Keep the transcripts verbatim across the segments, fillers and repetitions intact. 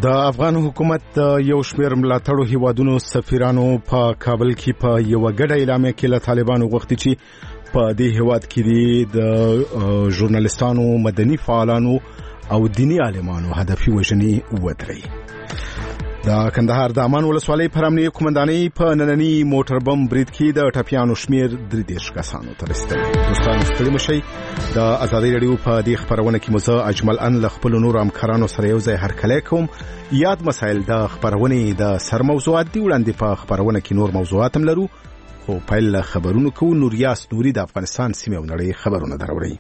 د افغان حکومت یو شمېر ملاتړو هیوادونو سفیرانو په کابل کې په یو غړ اعلامیه کې له طالبانو غوښتي چې په دې هیواد کې د ژورنالیستانو، مدني فعالانو او دینی عالمانو هدفي وژنې ودرېږي. د کندهار د امان ولسوالۍ پر امنیه قومندانۍ په نننی موټر بم برید کې د ټپیانو شمېر درې دېرش کسانو ته رسېدلی. دوستانو ستړي مه شئ. د ازادۍ راډیو په دې خپرونه کې مو زه اجمل ان له خپلو نورو همکارانو سره یو ځای هرکلی کوم. یاد مسایل د خپرونې د سرموضوعات دي. وړاندې په خپرونه کې نور موضوعات هم لرو، خو پیل له خبرونو کوو. نوریاس نوري د افغانستان سیمې او نړۍ خبرونه دروړي.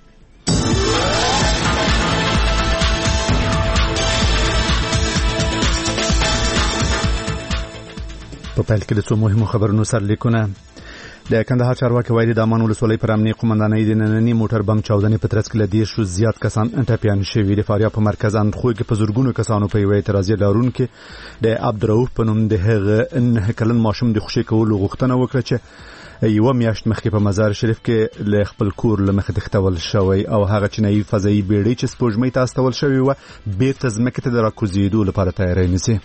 په پیل کې د څو مهمو خبرونو سرلیکونه. د کندهار چارواکي وایي د امان ولسوالۍ پر امنیه قومندانۍ د نننی موټر بم چاودنې په ترڅ کې له دېرشو زیات کسان ټپیان شوي. د فاریاب په مرکز اندخوی کې په زرګونو کسانو په یوه اعتراضي لارونکي د عبدالرؤف په نوم د هغه نهه کلن ماشوم د خوشي کولو غوښتنه وکړه چې یوه میاشت مخکې په مزار شریف کې له خپل کور له مخې تښتول شوی او هغه چینایي فضایي بیړۍ چې سپوږمۍ ته استول شوې وه بېرته ځمکې ته د راکوزېدو لپاره تیاری نیسي.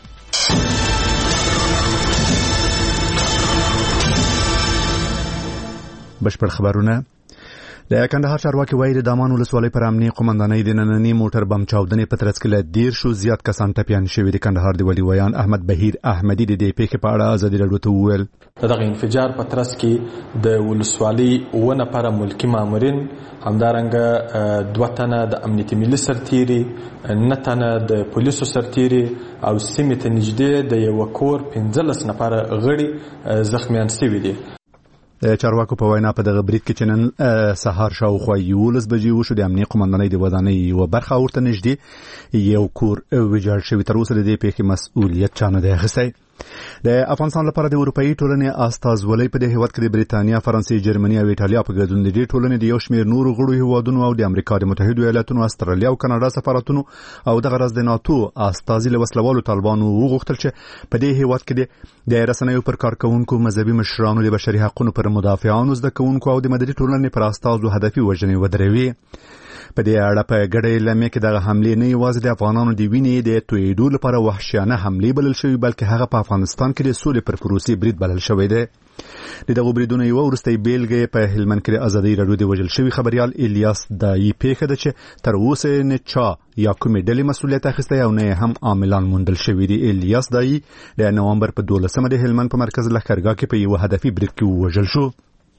بشپړ خبرونه. د کندهار چارواکي وایي د امان ولسوالۍ پر امنیه قومندانۍ د نننی موټر بم چاودنې په ترڅ کې له دېرشو زیات کسان ټپیان شوي. د کندهار د ولي ویان احمد بهیر احمدي د دې پیښې په اړه ازادي راډیو ته وویل دغه انفجار په ترڅ کې د ولسوالۍ اووه نفره ملکي مامورین، همدارنګه دوه تنه د امنیتي ملي سرتیري، نه تنه د پولیسو سرتیري او سیمې ته نږدې د یوه کور پنځلس نفره غړي زخمیان شوي دي. د چارواکو په وینا په دغه برید کې چې نن سهار شاوخوا یولس بجې وشو د امنیه قومندانۍ د ودانۍ یوه برخه ورته نږدې یو کور ویجاړ شوی. تر اوسه د دې پیښې مسؤلیت چا نه دی اخیستی. د افغانستان لپاره د اروپایي ټولنې استازولۍ په دې هیواد کې د بریتانیا، فرانسې، جرمني او ایټالیا په ګډون د دې ټولنې د یو شمېر نورو غړو هیوادونو او د امریکا د متحدو ایالاتونو، استرالیا او کاناډا سفارتونو او دغه راز د ناتو استازي له وسلوالو طالبانو وغوښتل چې په دې هیواد کې د رسنیو پر کارکوونکو، مذهبي مشرانو، د بشري حقونو پر مدافعانو، زده کوونکو او د مدني ټولنې پر استازو هدفي وژنې ودروي. په دې اړه په ګډه اعلامیه کې دغه حملې نه یوازې د افغانانو د وینې د تویېدو لپاره وحشیانه حملې بلل شوي، بلکې هغه په افغانستان کې د سولې پر پروسې برید بلل شوی دی. د دغو بریدونو یوه وروستۍ بیلګه په هلمند کې د ازادۍ راډیو د وژل شوي خبریال الیاس دایي پیښه ده چې تر اوسه نه چا یا کومې ډلې مسؤلیت اخیستی او نه هم عاملان موندل شوي دي. الیاس دایي د نومبر په دولسمه د هلمند په مرکز لښکرګاه کې په یوه هدفي برید کې ووژل شو.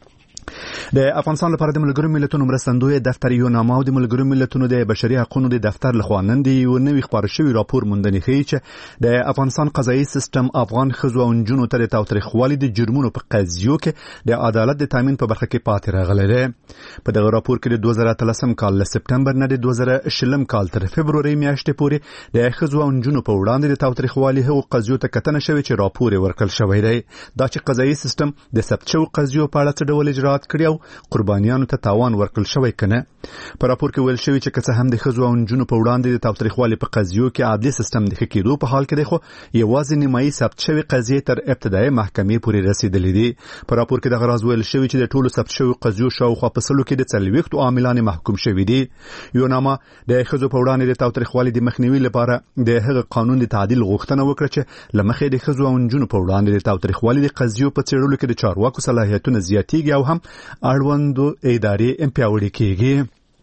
د افغانستان لپاره د ملګرو ملتونو مرستندوی دفتر یو نامه او د ملګرو ملتونو د بشري حقوقو د دفتر لخوا نن د یو نوي خپاره شوي راپور موندنې ښیي چې د افغانستان قضایي سیستم افغان ښځو او نجونو ته د تاوتریخوالي د جرمونو په قضیو کې د عدالت د تامین په برخه کې پاتې راغلی دی. په دغه راپور کې د دوه زره اتلسم کال له سپتمبر نه د دوه زره شلم کال تر فبرورۍ میاشتې پورې د ښځو او نجونو په وړاندې د تاوتریخوالي هغو قضیو ته کتنه شوې چې راپور یې ورکړل شوی دی. دا چې قضایي سیستم د ثبت شوو قضیو په اړه څه ډول اجراات کړي او قربانیانو ته تاوان ورکړل شوی کنه. په راپور کې ویل شوی چې که څه هم د ښځو او نجونو په وړاندې د تاوتریخوالي په قضیو کې عدلي سیستم د ښه کېدو په حال کې دی، خو یوازې نیمایي ثبت شوي قضیې تر ابتدایي محکمې پورې رسېدلې دي. په راپور کې دغه راز ویل شوی چې د ټولو ثبت شویو قضیو شاوخوا په سلو کې د څلوېښتو عاملان محکوم شوي دي. یو نامه د ښځو په وړاندې د تاوتریخوالي د مخنیوي لپاره د هغه قانون د تعدیل غوښتنه وکړه چې له مخې د ښځو او نجونو په وړاندې د تاوتریخوالي د قضیو په څېړلو کې د چارواکو صلاحیتونه زیاتېږي او هم اړوندو ادارې پیاوړې کېږي.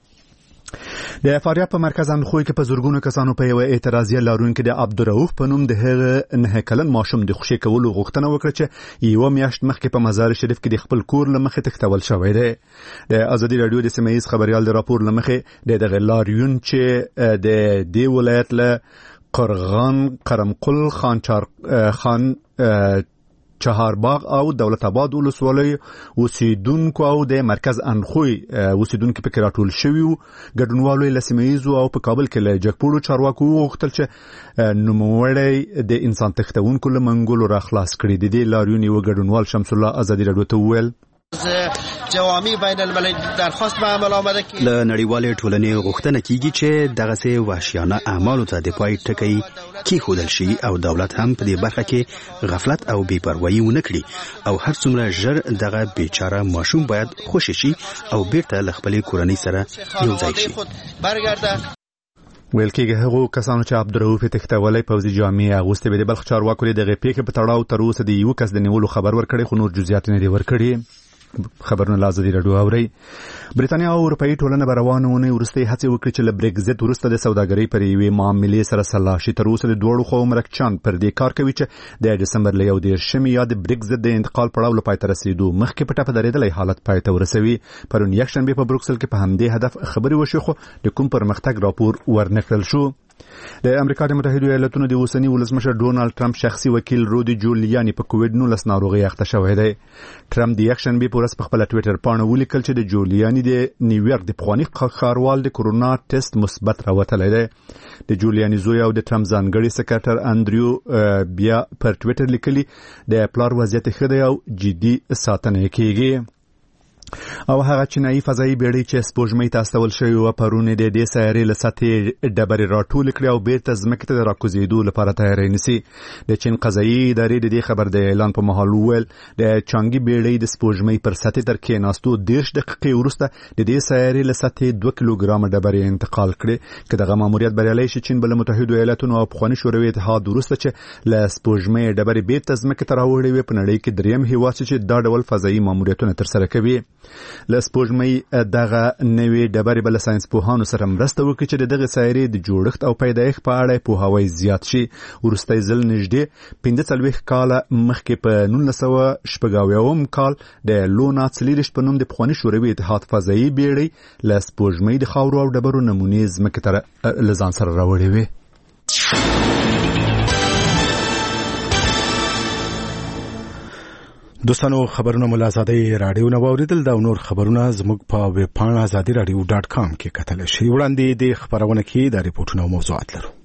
د فاریاب په مرکز اندخوی کې په زرګونو کسانو په یوه اعتراضیه لارونکي د عبدالرؤف په نوم د هغه نهه کلن ماشوم د خوشي کولو غوښتنه وکړه چې یوه میاشت مخکې په مزار شریف کې د خپل کور له مخې تښتول شوی دی. د ازادي راډیو د سیمه ییز خبریال د راپور له مخې د دغه لاریون چې د دې ولایت له قرغان، قرمقل، خانچار خان چهارباغ او دولت آباد ولسوالۍ اوسیدونکو او د مرکز اندخوی اوسیدونکو پکې راټول شوي وو. ګډونوالو له سیمه ییزو او په کابل کې له جګپوړو چارواکو وغوښتل چې نوموړی د انسان تښتونکو له منګولو را خلاص کړي. د دې لاریون یوه ګډونوال شمس الله ازادي راډیو ته وویل جوامع بین الملل درخواست به عمل آمده که له نړیوالې ټولنې غوښتنه کیږي چې دغسې وحشیانه اعمالو ته د پای ټکی کیښودل شي او دولت هم په دې برخه کې غفلت او بې پروایي ونه کړي او هر څومره ژر دغه بیچاره ماشوم باید خوشي شي او بیرته له خپلې کورنۍ سره یو ځای شي. ویل کېږي هغو کسانو چې عبدالرؤف تختولی پوځي جامې اغوستې وې د بلخ چارواکو د دغې پیښې په تړاو تر اوسه د یوه کس د نیولو خبر ورکړی خو نور جزئیات نه دي ورکړي. خبرونه له ازادي راډیو اورئ. برېټانیا او اروپایي ټولنه به روانه اونۍ وروستۍ هڅې وکړي چې له برېکزیټ وروسته د سوداګرۍ پر یوې معاملې سره سلا شي. تر اوسه د دواړو خواو مرکچیان پر دې کار کوي چې د ډسمبر له یو دېرشمې یا د برېکزیټ د انتقال پړاو له پای ته رسېدو مخکې په ټپه درېدلی حالت پای ته ورسوي. پرون یکشنبې په بروکسل کې په همدې هدف خبرې وشوې خو د کوم پرمختګ راپور ورنه کړل شو. د امریکا د متحدو ایالاتونو د اوسني ولسمشر ډونالد ټرمپ شخصي وکیل رودي جولیاني په کووډ نولس ناروغۍ اخته شوی دی. ټرمپ د یکشنبې په ورځ په خپله ټویټر پاڼه ولیکل چې د جولیاني د نیویارک د پخواني ښاروال د کورونا ټیسټ مثبت راوتلی دی. د جولیاني زوی او د ټرمپ ځانګړي سکرټر انډریو بیا پر ټویټر لیکلي د پلار وضعیت ښه دی او جدي ساتنه یې کېږي. او هغه چینایي فضایي بیړۍ چې سپوږمۍ ته استول شوې وه پرون یې د دې سیارې له سطحې ډبرې راټولې کړې او بېرته ځمکې ته د راکوزېدو لپاره تیاری نیسي. د چین قضایي ادارې د دې خبر د اعلان په مهال وویل د چانګي بیړۍ د سپوږمۍ پر سطحې تر کېناستو دېرش دقیقې وروسته د دې سیارې له سطحې دوه کیلوګرامه ډبرې انتقال کړې. که دغه ماموریت بریالی شي چین به له متحدو ایالاتونو او پخواني شوروي اتحاد وروسته چې له سپوږمۍ ډبرې بېرته ځمکې ته راوړې وې په نړۍ کې دریم هېواد چې دا ډول فضایي ماموریتونه ترسره کوي. له سپوږمۍ دغه نوې ډبرې به له ساینسپوهانو سره مرسته وکړي چې د دغې سیارې د جوړښت او پیدایښت په اړه پوهاوی زیات شي. وروستی ځل نږدې پنځه څلوېښت کاله مخکې په نولس سوه شپږ اویاوم کال د لونا څلېرویشت په نوم د پخواني شوروي اتحاد فضایي بیړۍ له سپوږمۍ د خاورو او ډبرو نمونې ځمکې ته له ځان سره راوړې وې. دوستانو خبرونه مو له ازادۍ راډیو نه واورېدل. دا نور خبرونه زموږ په ویب پاڼه ازادي راډیو ډاټ کام کې کتلی شئ. وړاندې د خبرونه کې دا ریپورټونه او موضوعات لرو.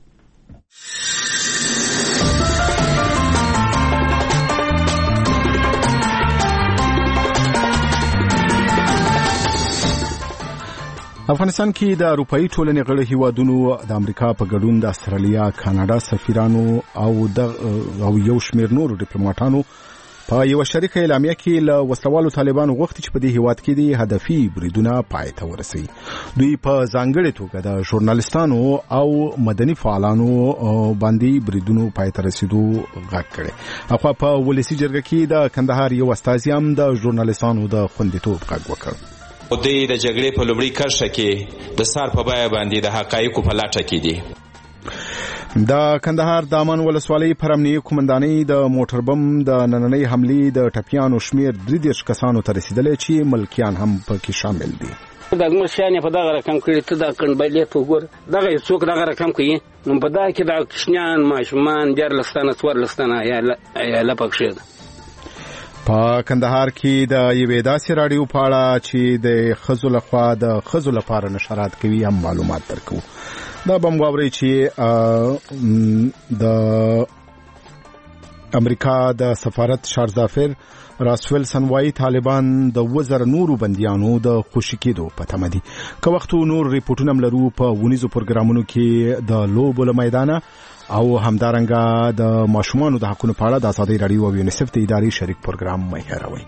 افغانستان کې د اروپایي ټولنې غړي هیوادونو د امریکا په ګډون د استرالیا، کاناډا سفیرانو او د او یو شمېر نورو ډیپلوماټانو په یو شریکه اعلامیه کې له وسلوالو طالبانو غوښتي چې په دې هیواد کې د هدفي بریدونه پای ته ورسوي. دوی په ځانګړې توګه د ژورنالستانو او مدني فعالانو باندې بریدونو پای ته رسیدو غږ کړی. اخوا په ولسي جرګه کې د کندهار یو استازي هم د ژورنالستانو د خوندیتوب غږ وکړ. دوی د جګړې په لومړۍ کرښه کې د سار په بیه باندې د حقایقو په لټه کې دي. د کندهار د امان ولسوالۍ پر امنیتي قومندانۍ د موټر بم د نننۍ حملې د ټپیانو شمیر درې دېرش کسانو ته رسیدلی چې ملکیان هم پکې شامل دي. دغه شان په دغه رقم کړي ته دا کنبلې ته وګور دغه څوک دغه رقم کوي نو په دا کې د کشنیان ماشومان جرلستانه څورلستانه یا لپکشه. په کندهار کې د یوې داسې راډیو په اړه چې د ښځو لخوا د ښځو لپاره نشرات کوي هم معلومات درکوو. دا بم واوري چې د امریکا د سفارت شارزافر راسویلسن وايي طالبان د وزر نورو بنديانو د خوشی کېدو په تمه دي. که وخت نور ریپورتونه ملرو په ونیزو پروګرامونو کې د لوبو له میدانه او همدارنګه د ماشومانو د حقونو په اړه د ازادي راډیو او یونیسف د اداري شریک پروګرام مې هروي.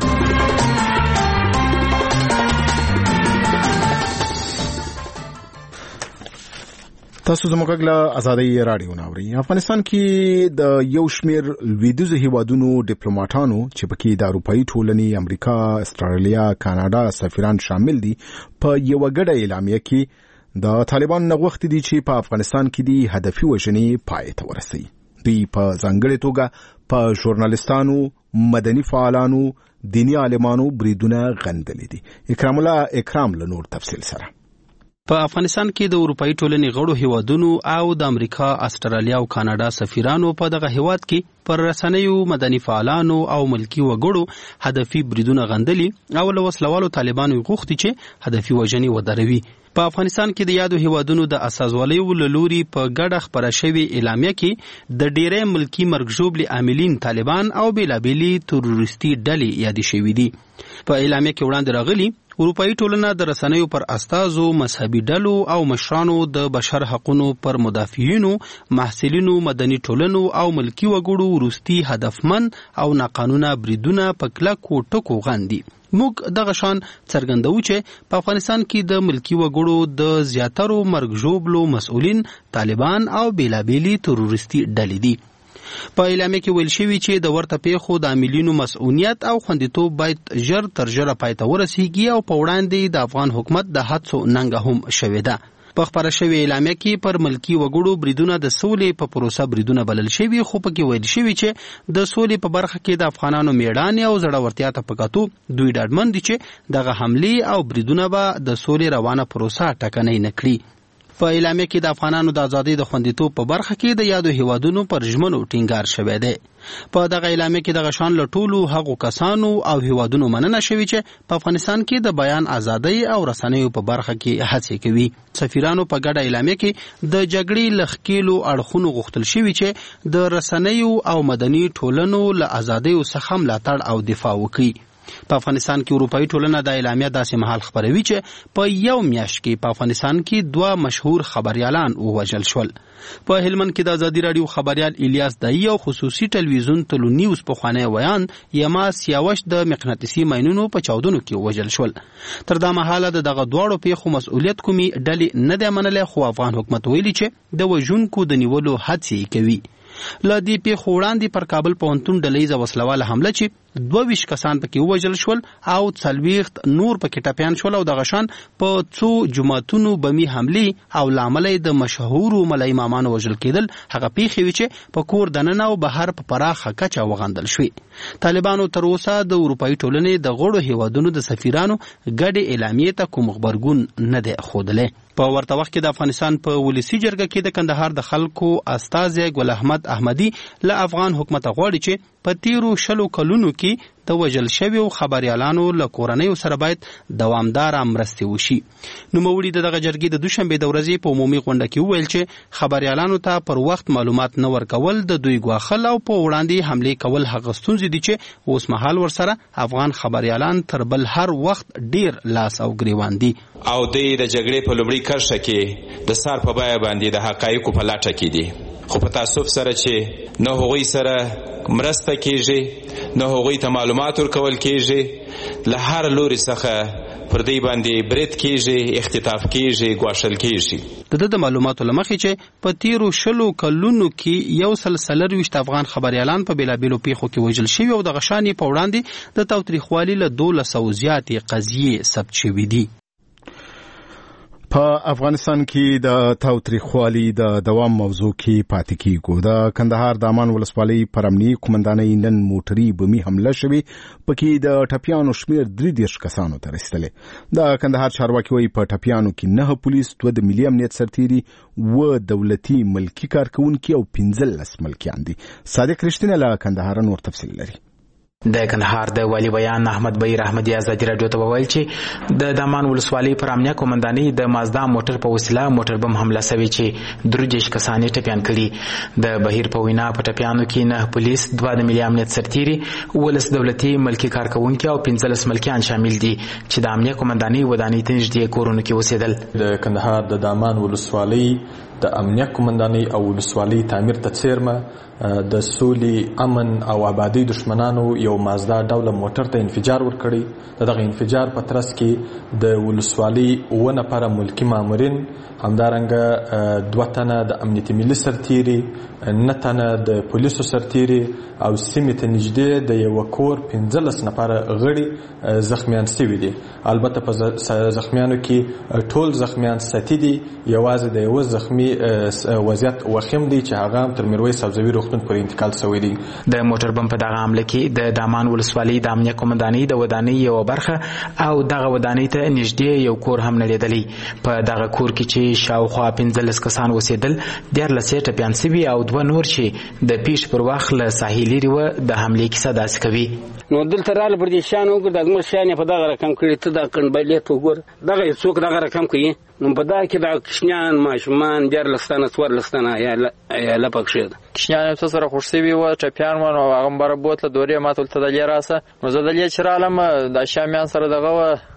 تاسو زموږ له ازادي راډیو ناوړي. افغانستان کې د یو شمیر لویدیځ هیوادونو ډیپلوماټانو چې پکې د اروپایي ټولنې، امریکا، استرالیا، کاناډا سفیران شامل دي په یو غړ اعلامیه کې د طالبان نغښتې دي چې په افغانستان کې دي هدفي وژنې پای ته ورسوي. دوی په ځانګړې توګه په ژورنالستانو، مدني فعالانو، دینی عالمانو بریدونه غندلي دي. اکرام الله اکرام له نور تفصیل سره. په افغانستان کې د اروپایي ټولنې غړو هیوادونو او د امریکا، استرالیا او کاناډا سفیرانو په دغه هیواد کې پر رسنیو، مدني فعالانو او ملکی وګړو هدفي بریدونه غندلي او له وسلوالو طالبانو غوښتي چې هدفي وژنې ودروي. په افغانستان کې د یادو هیوادونو د اساسوالۍ له لوري په ګډه خپره شوې اعلامیه کې د ډېری ملکی مرګ ژوبلي عاملین طالبان او بېلابېلې تروریستي ډلې یادې شوي دي. په اعلامیه کې وړاندې راغلي اروپایي ټولنه د رسنیو پر استازو، مذهبي ډلو او مشرانو د بشر حقونو پر مدافعینو، محصلینو، مدني ټولنو او ملکی وګړو وروستي هدفمن او ناقانونه بریدونه په کلکو ټکو غندي. موږ دغه شان څرګندوو چې په افغانستان کې د ملکی وګړو د زیاترو مرګ ژوبلو مسؤلین طالبان او بیلابیلي تروریستي ډلې دي. په اعلامیه کې ویل شوی چې د ورته پیښو د عاملینو مسؤلیت او خوندیتوب باید ژر تر ژره پای ته ورسیږي او په وړاندې د افغان حکومت د هڅو ننګه هم شوې ده. په خبره شوی اعلامیه کې پر ملکی وګړو بریدونه د سولې په پروسه بریدونه بلل شوی، خو پکې ویل شوی چې د سولې په برخه کې د افغانانو میړانې او زړورتیا ته په کتو دوی ډاډمن دي چې دغه حملې او بریدونه به د سولې روانه پروسه ټکنۍ نه کړي. په اعلامیه کې د افغانانو د ازادۍ د خوندیتوب په برخه کې د یادو هیوادونو پر ژمنو ټینګار شوی دی. په دغه اعلامیه کې دغه شان له ټولو هغو کسانو او هیوادونو مننه شوې چې په افغانستان کې د بیان ازادۍ او رسنیو په برخه کې هڅې کوي. سفیرانو په ګډه اعلامیه کې د جګړې له ښکیلو اړخونو غوښتل شوي چې د رسنیو او مدني ټولنو له ازادیو څخه ملاتړ او دفاع وکړي. په افغانستان کې اروپایي ټولنه د اعلامیه داسې مهال خبروي چې په یو میاشت کې په افغانستان کې دوه مشهور خبریالان ووژل شول. په هلمند کې د ازادي راډیو خبریال الیاس دایی او خصوصي ټلویزیون تلو نیوز پخوانی ویان یما سیاوش د مقناطیسي ماینونو په چاودنو کې ووژل شول. تر دا مهاله د دغه دواړو پیښو مسؤلیت کومي ډلې نه دی منلی، خو افغان حکومت ویلي چې د وژونکو د نیولو هڅې کوي. له دې پیښو وړاندې پر کابل پوهنتون ډلهییزه وسلواله حمله چې دوه ویشت کسان پکې ووژل شول او څلوېښت نور پکې ټپیان شول او دغه شان په څو جوماتونو بمي حملې او له امله یې د مشهورو ملای امامانو وژل کېدل هغه پیښې وې چې په کور دننه او بهر په پراخه کچه وغندل شوې. طالبانو تر اوسه د اروپایي ټولنې د غړو هیوادونو د سفیرانو ګډې اعلامیې ته کوم غبرګون نه دی ښودلی. په ورته وخت کې د افغانستان په ولسي جرګه کې د کندهار د خلکو استازی ګل احمد احمدي له افغان حکومت غواړي چې په تیرو شلو کلونو کې د وژل شویو خبریالانو له کورنیو سره باید دوامداره مرستې وشي. نوموړي د دغه جرګې د دوشنبې د ورځې په عمومي غونډه کې وویل چې خبریالانو ته پر وخت معلومات نه ورکول د دوی ګواښل او په وړاندې حملې کول هغه ستونزې دي چې اوس مهال ورسره افغان خبریالان تر بل هر وخت ډیر لاس او ګریوان دي. او دوی د جګړې په لومړي کرښه کې د سار په بیه باندې د حقایقو په لټه کې دي، خو په تعصب سره چې نه هغوی سره مرسته کیږي نه هغوی ته معلومات ورکول کیږي، له هر لوري څخه پر دوی باندې برید کیږي، اختطاف کیږي، ګواښل کیږي. د ده د معلوماتو له مخې چې په تیرو شلو کلونو کې یو سل څلرویشت افغان خبریالان په بېلابېلو پیښو کې وژل شوي او دغه شان یې په وړاندې د تاوتریخوالي له دولس سوو زیاتې قضیې ثبت شوي دي. په افغانستان کې د تاوتریخوالي د دوام موضوع کې پاتې کیږو. د کندهار د امان ولسوالۍ پر امنیي قومندانۍ نن موټري بمي حمله شوې، پکې د ټپیانو شمیر درې دېرش کسانو ته رسیدلی. د کندهار چارواکي وایي په ټپیانو کې نه پولیس، دوه د ملي امنیت سرتیري، اووه دولتي ملکي کارکوونکي او پنځلس ملکیان دي. صادق رښتینی له کندهار نور تفصیل لري. د کندهار د والی بیان احمد بهیر احمدي ازادي راډیو ته وویل چې د دامان ولسوالۍ پر امنیه قومندانۍ د مازدا موټر په وسیله موټر بم حمله سوي چې درې دېرش کسان یې ټپیان کړي. د بهیر په وینا په ټپیانو کې نه پولیس، دوه د ملي امنیت سرتیري، اوولس دولتي ملکي کارکوونکي او پنځلس ملکیان شامل دي چې د امنیه قومندانۍ ودانۍ ته نږدې کورونو کې اوسېدل. د کندهار د دامان ولسوالۍ د امنیه قومندانۍ او ولسوالۍ تعمیر ته څیرمه د سولې، امن او آبادۍ دشمنانو یو مازدا ډوله موټر ته انفجار ورکړی. د دغه انفجار په ترڅ کې د ولسوالۍ اووه نفره ملکي مامورین، همدارنګه دوه تنه د امنیتي ملي سرتیري، نه تنه د پولیسو سرتیري او سیمې ته نږدې د یوه کور پنځلس نفره غړي زخمیان سوي دي. البته په زخمیانو کې ټول زخمیان سطحي دي، یوازې د یوه زخمي وضعیت وخیم دی چې هغه هم تر میرویس سبزوي روغتون پورې انتقال شوی دی. د موټر بم په دغه حمله کې د دامان ولسوالۍ د امنیه قومندانۍ د ودانۍ یوه برخه او دغه ودانۍ ته نږدې یو کور هم نړېدلی. په دغه کور کې چې شاوخوا پنځلس کسان اوسېدل، دیارلس یې ټپیان سوي او دوه نور چې د پیښې پر وخت له ساحې لرې وه د حملې کیسه داسې کوي. نو دلته راله پر دې شیان وګوره، د اګمل شیان یې په دغه رقم کړي، ته دا کنډبلې ته وګوره، دغه یې څوک دغه رقم کوي. نو په دا کې د کشنیان ماشومان دیارلس تنه څوارلس تنه عیاله پکښې ده. کشنیان یې څه سره خوښ سوي وه، ټپیان وه، نو هغه هم بره بوتله، دورې ماته ولته دلې راسه. نو زه دلې چې رالم د شامیان سره دغه وه،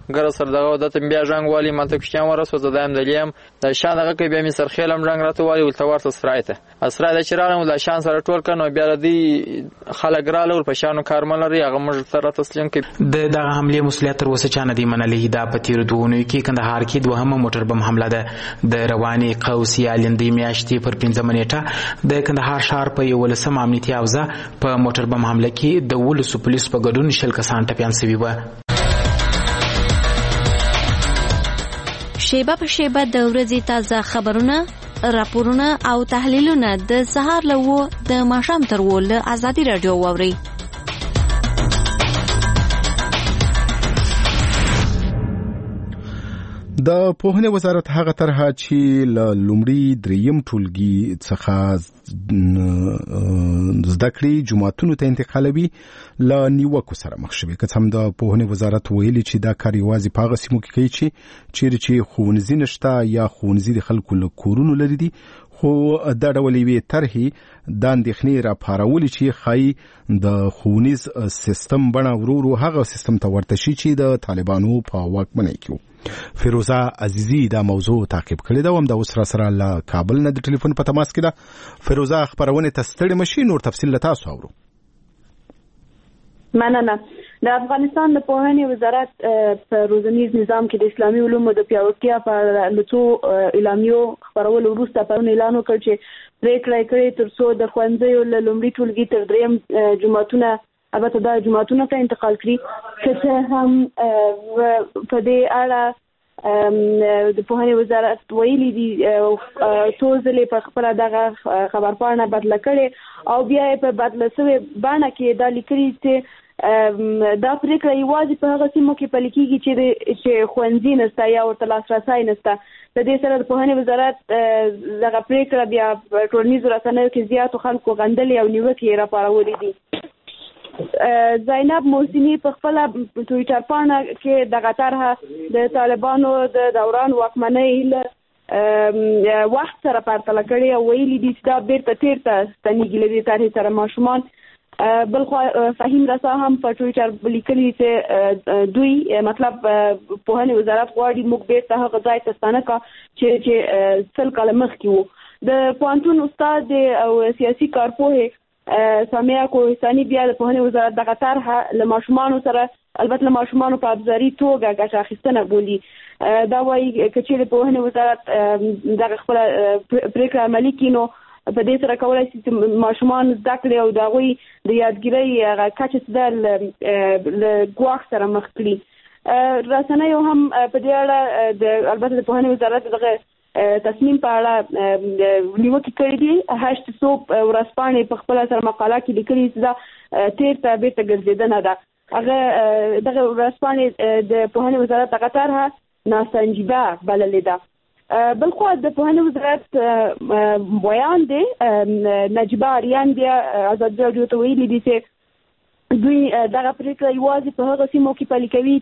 ګر سره دغه د تم بیا ژوند والی ماته کښتیان ورسو زدایم دلیم د شان دغه کې بیا می سرخیلم ژوند راته والی ول تورته سرایته اسرا د چرانو د شان سره ټول کنو بیا د خلک رااله ور پښانو کارمل لري هغه موږ سره تسلیم کړي. د دغه حمله مسولیت تر اوسه چانه دی منلې دا په تیر دوه کې کندهار کې دوهمه موټر بم حمله ده. د رواني قوسي الندې میاشتې پر پنځمه نیټه د کندهار شهر په یو لسم امنیتي اوزه په موټر بم حمله کې د ولسو پولیس په ګډون شل کسان ټپيان شوي و. شیبه په شیبه د ورځې تازه خبرونه، راپورونه او تحلیلونه د سهار له و د ماښام تر و له ازادي رادیو واورئ. د پوهنې وزارت هغه طرحه چې له لومړي دریم ټولګي څخه زده کړې جماعتونو ته انتقالوي له نیوکو سره مخ شوي. که هم د پوهنې وزارت ویلي چې دا کار یوازې په هغه سیمو کې کوي چې چیرې چې ښوونځي نشته یا ښوونځي د خلکو له کورونو لري دي، خو دا ډول یوې طرحې د اندېښنې راپارولې چې ښایي د ښوونیز سیستم بڼه ورو ورو هغه سیستم ته ورته شي چې د طالبانو په واکمنۍ کې و. فیروزه عزیزی دا موضوع تعقیب کړی دا، هم د اوس را سره له کابل نه د ټلیفون په تماس کې ده. فیروزه، خبرونه ته ستړي مشي، نور تفصیل له تاسو اورو. مننه. د افغانستان د پوهنې وزارت په روزنیز نظام کې د اسلامي علومو د پیاوړتیا په لڅو اعلامیو خبرولو وروسته پرون اعلان وکړ چې پریکړه کړې تر څو د ښوونځیو له لومړي ټولګي تر دریم جماعتونه البته دا جماعتونه ته انتقال کړي. که هم په دې اړه د پوهنې وزارت ویلي دي څو ځلې په خپله دغه خبرپاڼه بدله کړې او بیا یې په بدله شوې بڼه کې دا لیکلي چې دا پریکړه یوازې په هغه سیمو کې پلي کېږي چې ښوونځي نشته یا ورته لاسرسی نشته. د دې سره د پوهنې وزارت دغه پریکړه بیا په ټولنیزو رسنیو کې زیاتو خلکو غندلې او نیوکې یې راپارولې دي. زینب محسنی په خپل ټویټر پاڼه کې دغه طرحه د طالبانو د دوران واکمنۍ له وخت سره پرتله کړې او ویلي دي چې دا بیرته تېر ته ستنېږي. له دې طرحې سره ماشومان بلخوا فهیم رسا هم په ټویټر لیکلي چې دوی مطلب پوهنې وزارت غواړي موږ بیرته هغه ځای ته ستانه کړو چې سل کاله مخکې وو. د پوهنتون استاد او سیاسي کارپوهې سامیه کوهستاني بیا د پوهنې وزارت دغه طرحه له ماشومانو سره البته له ماشومانو په ابزاري توګه ګټه اخیستنه بولي. دا وایي که چیرې پوهنې وزارت دغه خپله پریکړه عملي کړي نو په دې سره کولی شي چې ماشومان زده کړي او د هغوی د یادګیرۍ هغه کچه چې ده له ګواښ سره مخ کړي. رسنیو هم په دې اړه د البته د پوهنې وزارت دغه تصمیم په اړه نیوکې کړې دي. هشت صوب ورځپاڼې په خپله سره مقاله کې لیکلي چې دا تېر ته بیرته ګرځېدنه ده. هغه دغه ورځپاڼې د پوهنې وزارت دغه طرحه ناسنجیده بللې ده. بلخوا د پوهنې وزارت بیان دی نجیبه اریان بیا ازادي راډیو ته ویلي دي چې دوی دغه پریکړه یوازې په هغه سیمو کې پلي کوي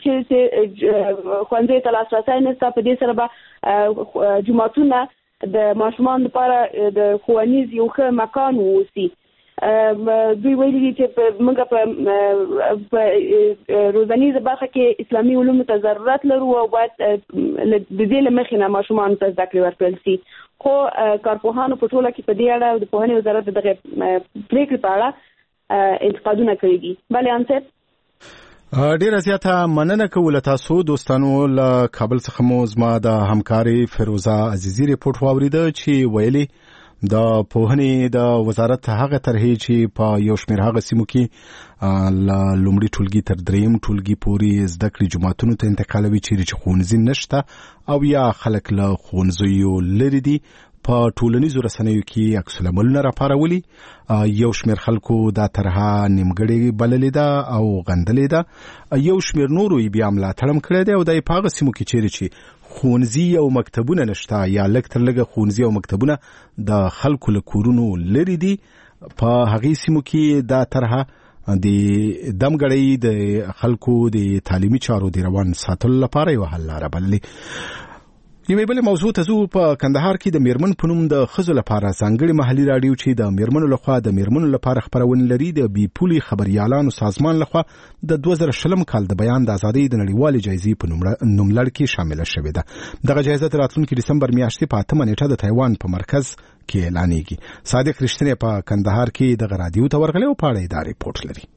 چې ښوونځیو ته لاسرسی نشته. په دې سره به جوماتونه د ماشومانو لپاره د ښوونیز یو ښه مکان واوسي. دوی ویلي دي چې موږ په روزنیزه برخه کې اسلامي علومو ته ضرورت لرو او باید د دې له مخې نه ماشومانو ته زده کړې ورکړل شي. خو کارپوهانو په ټوله کې په دې اړه د پوهنې وزارت دغه پریکړې په اړه انتقادونه کړي دي. بله انصر ډیره زیاته مننه کوله تاسو دوستانو. له کابل څخه مو زما د همکاري فیروزه عزیزی ریپورت واوریده چې ویلي د پوهنې د وزارت هغه طرحې چې په یو شمېر هغه سیمو کې له لومړي ټولګي تر دریم ټولګي پورې زده کړې جوماتونو ته انتقالوي چیرې چې ښوونځي نشته او یا خلک له ښوونځیو لرې دي. په ټولنیزو رسنیو کې عکس العملونه راپارولي. یو شمېر خلکو دا طرحه نیمګړې بللې ده او غندلې ده. یو شمېر نورو یې بیا ملاتړ هم کړی دی او دا یې په هغه سیمو کې چیرې چې ښوونځي او مکتبونه نشته یا لږ تر لږه ښوونځي او مکتبونه د خلکو له کورونو لرې دي، په هغې سیمو کې دا طرحه د دمګړۍ د خلکو د تعلیمي چارو د روان ساتلو لپاره یو حل لاره بللې. یوه بل موضوع ته زو په کندهار کې د میرمن په نوم د خزو لپاره ځانګړي محلي رادیو چې د میرمنو لخوا د میرمنو لپاره خبرونه لري د بي پولي خبريالانو سازمان لخوا د دوه زره شلم کال د بیان د ازادۍ د نړیوالې جایزې په نوملړ کې شامل شوې ده. دغه جایزه تر راتلونکي ډسمبر میاشتې په اتمه نیټه د تایوان په مرکز کې اعلانېږي. صادق رښتینی په کندهار کې د رادیو ته ورغلی او په اړه یې دا ریپورټ لري.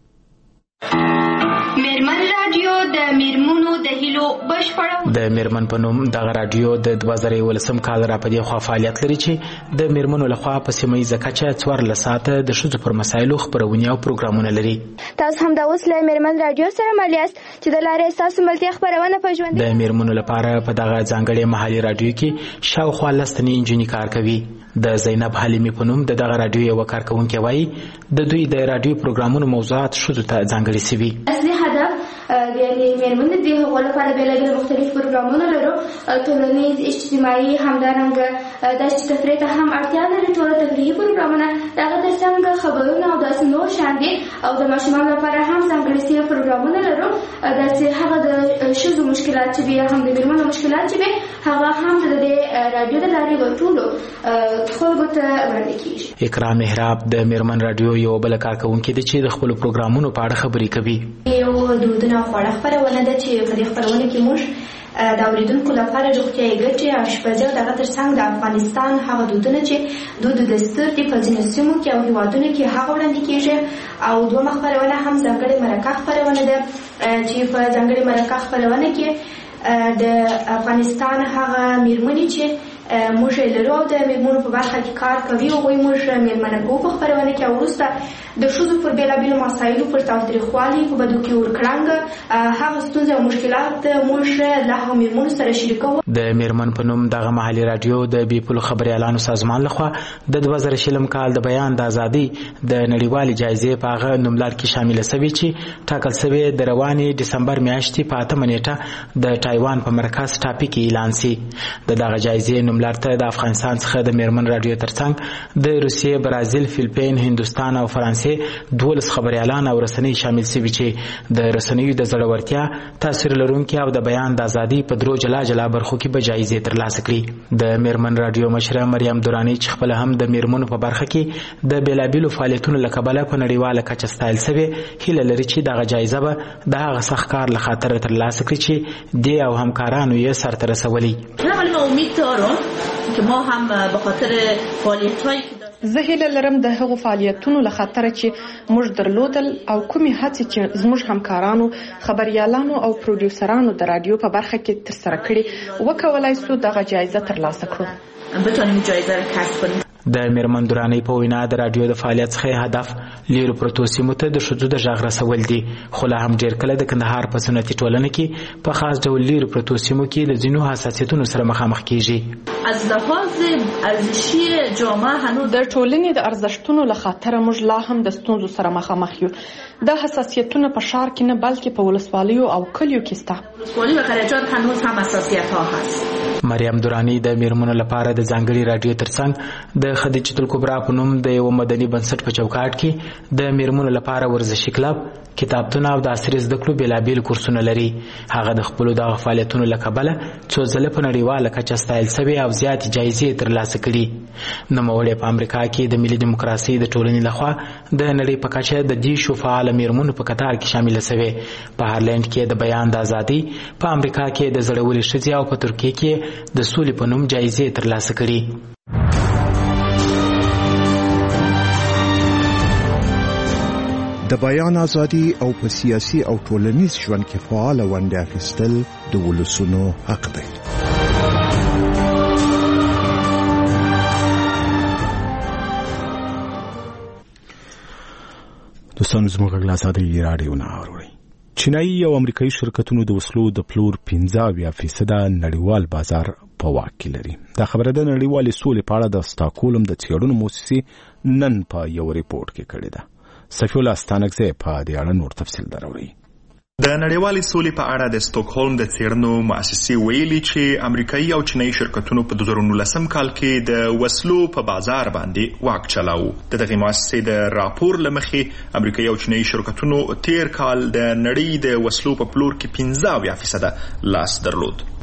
میرمن رادیو د میرمنو د هیلو بشپړو د میرمن په نوم دغه رادیو د دوه زره یولسم کال را پدې خوا فعالیت لري چې د میرمنو لخوا په سیمه ییزه کچه څوارلس ساعته د ښځو پر مسایلو خبرونه او پروګرامونه لري. تاسو هم د اوس له میرمن رادیو سره مل یاست چې د لارې تاسو ملتیا خبرونه په ژوند د میرمنو لپاره په دغه ځانګړي محلي رادیو کې شاوخوا لستنی انجینی کار کوي. د زینب حلیمی په نوم دغه رادیو یو کارکونکي وایي د دوی د رادیو پروګرامونو موضوعات ښځو ته ځانګړي سوي. اصلي هدف یعنی میرمن د هغو لپاره بېلابېل مختلف پروګرامونه لرو، ټولنیز اجتماعي همدارنګه داسې تفریح ته هم اړتیا لري. ټول تفریحي پروګرامونه دغه ترڅنګ خبرونه او داسې نور شان دي او د ماشومانو لپاره هم ځانګړي سوي پروګرامونه لرو. داسې هغه د ښځو مشکلات چې وي هم د میرمنو مشکلات چې وي هغه هم د دې رادیو د لارې ټولو خلکو ته وړاندې کیږي. اکرام محراب د میرمن رادیو یو بل کارکونکي دي چې د خپل پروګرامونو په اړه خبرې کوي. یو دودونه خواړه خبرونه ده چې په دې خبرونه کې موږ د اوریدونکو لپاره روغتیايي ګټې او شپږ دغه ترڅنګ د افغانستان هغه دودونه چې دود دستور دي په ځینو سیمو کې او هیوادونو کې هغه وړاندې کیږي. او دوه خبرونه هم ځانګړي مرکه خبرونه ده چې په ځانګړي مرکه خبرونه کې د افغانستان هغه میرمنې چې موږ لرو د میرمنو په برخه کې کار کوي او وایي موږ میرمنه کو په خبرونه کې وروسته د ښځو پر بیلابیلو مسایلو پر تاوتریخوالي په بدو کې ورکړنګ هغه ستونزې او مشکلات موږ له هغو میرمنو سره شریکوو. د میرمن په نوم دغه محلي رادیو د بي پولو خبريالانو سازمان لخوا د دوه زره شلم کال د بیان د ازادۍ د نړیوالې جایزې په هغه نوملړ کې شامل شوې چې ټاکل شوې د روانې ډسمبر میاشتې په اتمه نیټه د تایوان په مرکز ټاپي کې اعلان شي. د دغه جایزې نوملړ ته د افغانستان څخه د میرمن رادیو ترڅنګ د روسیې، برازیل، فیلیپین، هندوستان او فرانسې دولس خبريالان او رسنۍ شامل شوي چې د رسنیو د زړورتیا، تاثیر لرونکي او د بیان د ازادۍ په درو جلا جلا برخو کې به جایزې ترلاسه کړي. د میرمن رادیو مشره مریم درانی چې خپل هم د میرمنو په برخه کې د بیلابیلو فعالیتونو له کبله په نړیواله کچه ستایل شوې، هیله لري چې دغه جایزه به د هغه سخت کار له خاطر ترلاسه کړي چې دی او همکارانو یې سرته رسولي. که ما هم به خاطر فعالیت‌هایی زه هیله لرم د هغو فعالیتونو له خاطر چې موږ درلودل او کومې هڅې چې زموږ همکارانو، خبريالانو او پروډیوسرانو د رادیو په برخه کې ترسره کړي وکولای سو دغه جایزه ترلاسه کړو. بتونیم جایزه را کسب کنیم. د میرمن درانی په وینا د رادیو د فعالیت څخه هدف لیرو پروتو سیمو ته د ښځو د غږ رسول دي، خو لا هم ډیر کله د کندهار په سنتي ټولنه کې په خاص ډول لیرو پروتو سیمو کې د ځینو حساسیتونو سره مخامخ کیږي. از لحاظ ارزشي جامعه هنوز د ټولنې د ارزښتونو له خاطر موږ لا هم د ستونزو سره مخامخ یو. دا حساسیتونه په شهر کې نه بلکې په ولسوالیو او کلیو کې شته. ولسوالي و خرجات هنوز هم حساسیت ها هست. مریم درانی د میرمنو لپاره د ځانګړي رادیو ترڅنګ د خدیجه الکبرا په نوم د یو مدني بنسټ په چوکاټ کې د میرمنو لپاره ورزشي کلب، کتابتون او د عصري زده کړو بیلابیل کورسونه لري. هغه د خپلو دغه فعالیتونو له کبله څو ځله په نړیواله کچه ستایل شوې او زیاتې جایزې ترلاسه کړي. نوموړې په امریکا کې د ملي دیموکراسۍ د ټولنې لخوا د نړۍ په کچه د دېرشو فعاله میرمنو په کتار کې شامله شوې. په هالند کې د بیان د ازادۍ، په امریکا کې د زړورې ښځې او په ترکیه کې د سولې په نوم جایزې ترلاسه کړي. د بیان ازادي او په سیاسي او ټولنیز ژوند کې فعال ونډه اخیستل د ولسونو حق دی. دوستانو زموږ غږ له ازادۍ راډیو نه اورئ. چینایي او امریکایي شرکتونو د وسلو د پلور پنځه اویا فیصده نړیوال بازار په واک کې لري. دا خبره د نړیوالې سولې په اړه د سټاکهولم د څېړنو مؤسسې نن په یو ریپورټ کې کړې ده. صفی الله ستانکزی په دې اړه نور تفصیل دروړي. د نړیوالې سولې په اړه د سټاکهولم د څېړنو مؤسسې ویلي چې امریکایي او چینایي شرکتونو په دوه زره نولسم کال کې د وسلو په بازار باندې واک چلاو. د دغه مؤسسې د راپور له مخې امریکایي او چینایي شرکتونو تیر کال د نړۍ د وسلو په پلور کې پنځه اویا فیصده لاس درلود.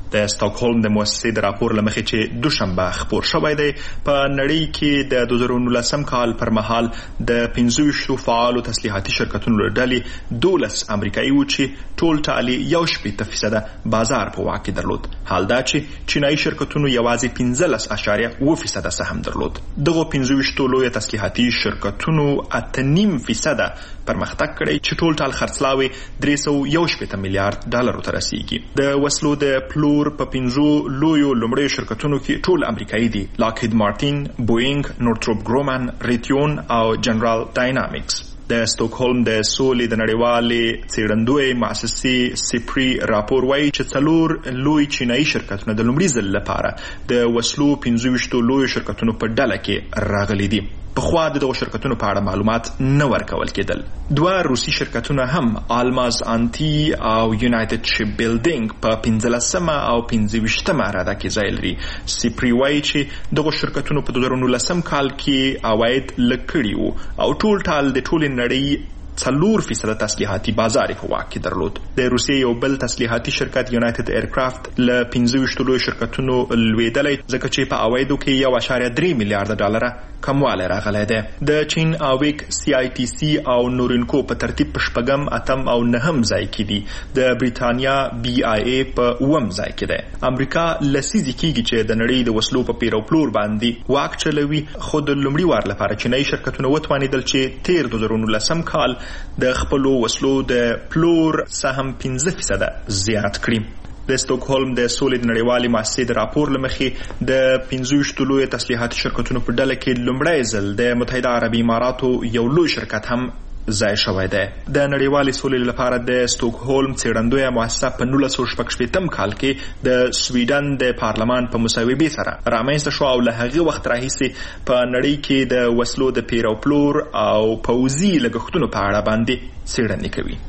د ستاکهولم د مؤسسې د راپور له مخې چې دوشنبه خپور شوی دی په نړۍ کې د دوه زره نولسم کال پر مهال د پنځه ویشتو فعالو تسلیحاتي شرکتونو له ډلې دولس امریکایي وو چې ټول ټالي یو شپېته فیصده بازار په واک کې درلود. حال دا چې چینایي شرکتونو یوازې پنځلس اعشاریه اووه فیصده سهم درلود. دغه پنځه ویشتو لویو تسلیحاتي شرکتونو اته نیم فیصده پرمختګ کړی چې ټول ټال خرڅلاوي درې سوه یو شپېته میلیارډ ډالرو ته رسیږي. د وسلو د پلور په پنځو لویو لومړیو شرکتونو کې ټول امریکایي دي: لاکهید مارټین، بوینګ، نورتروپ ګرومن، ریتیون او جنرال ډاینامیکس. د ستاکهولم د سولې د نړیوالې څېړندوی مؤسسې سپری راپور وایي چې څلور لوی چینایي شرکتونه د لومړي ځل لپاره د وسلو پنځه ویشتو لویو شرکتونو په ډله کې راغلي دي. پخوا د دغو شرکتونو په اړه معلومات نه ورکول کېدل. دوه روسي شرکتونه هم آلماز آنتی او یونایټډ شپ بیلډینګ په پنځلسمه او پنځه ویشتمه راده کې ځای لري. سپری وایي چې دغو شرکتونو په دوه زره نولسم کال کې عواید لږ کړي وو او ټول ټال د ټولې نړۍ څلور فیصده تسلیحاتي بازار په واک کې درلود. د روسیې یو بل تسلیحاتي شرکت یونایټډ ایرکرافت له پنځه ویشتو لویو شرکتونو لویدلی ځکه چې په عوایدو کې یو اعشاریه درې میلیارډه ډالره کموالی راغلی دی. د چین اویک سی آی ټي سی او نورینکو په ترتیب په شپږم، اتم او نهم ځای کې دي. د بریتانیا بی آی ای په اووم ځای کې دی. امریکا لسیزې کېږي چې د نړۍ د وسلو په پیر او پلور باندې واک چلوي، خو د لومړي وار لپاره چینایي شرکتونه وتوانېدل چې تیر دوه زره نولسم کال د خپلو وسلو د پلور سهم پنځه فیصده زیات کړي. د ستاکهولم د سولې د نړیوالې مؤسسې د راپور له مخې د پنځه ویشتو لویو تسلیحاتي شرکتونو په ډله کې لومړی ځل د متحده عربي اماراتو یو لوی شرکت هم ځای شوی دی. د نړیوالې سولې لپاره د ستاکهولم څېړندویه مؤسسه په نولس سوه شپږ شپېتم کال کې د سویډن د پارلمان په مصوبې سره رامنځته شو او له هغې وخت راهیسې په نړۍ کې د وسلو د پیر او پلور او پوځي لګښتونو په اړه باندې څېړنې کوي.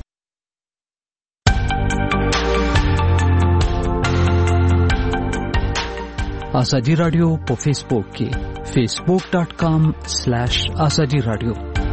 آزادی رادیو په فیسبوک کې فیسبوک ډاٹ کام سلیش آزادی رادیو.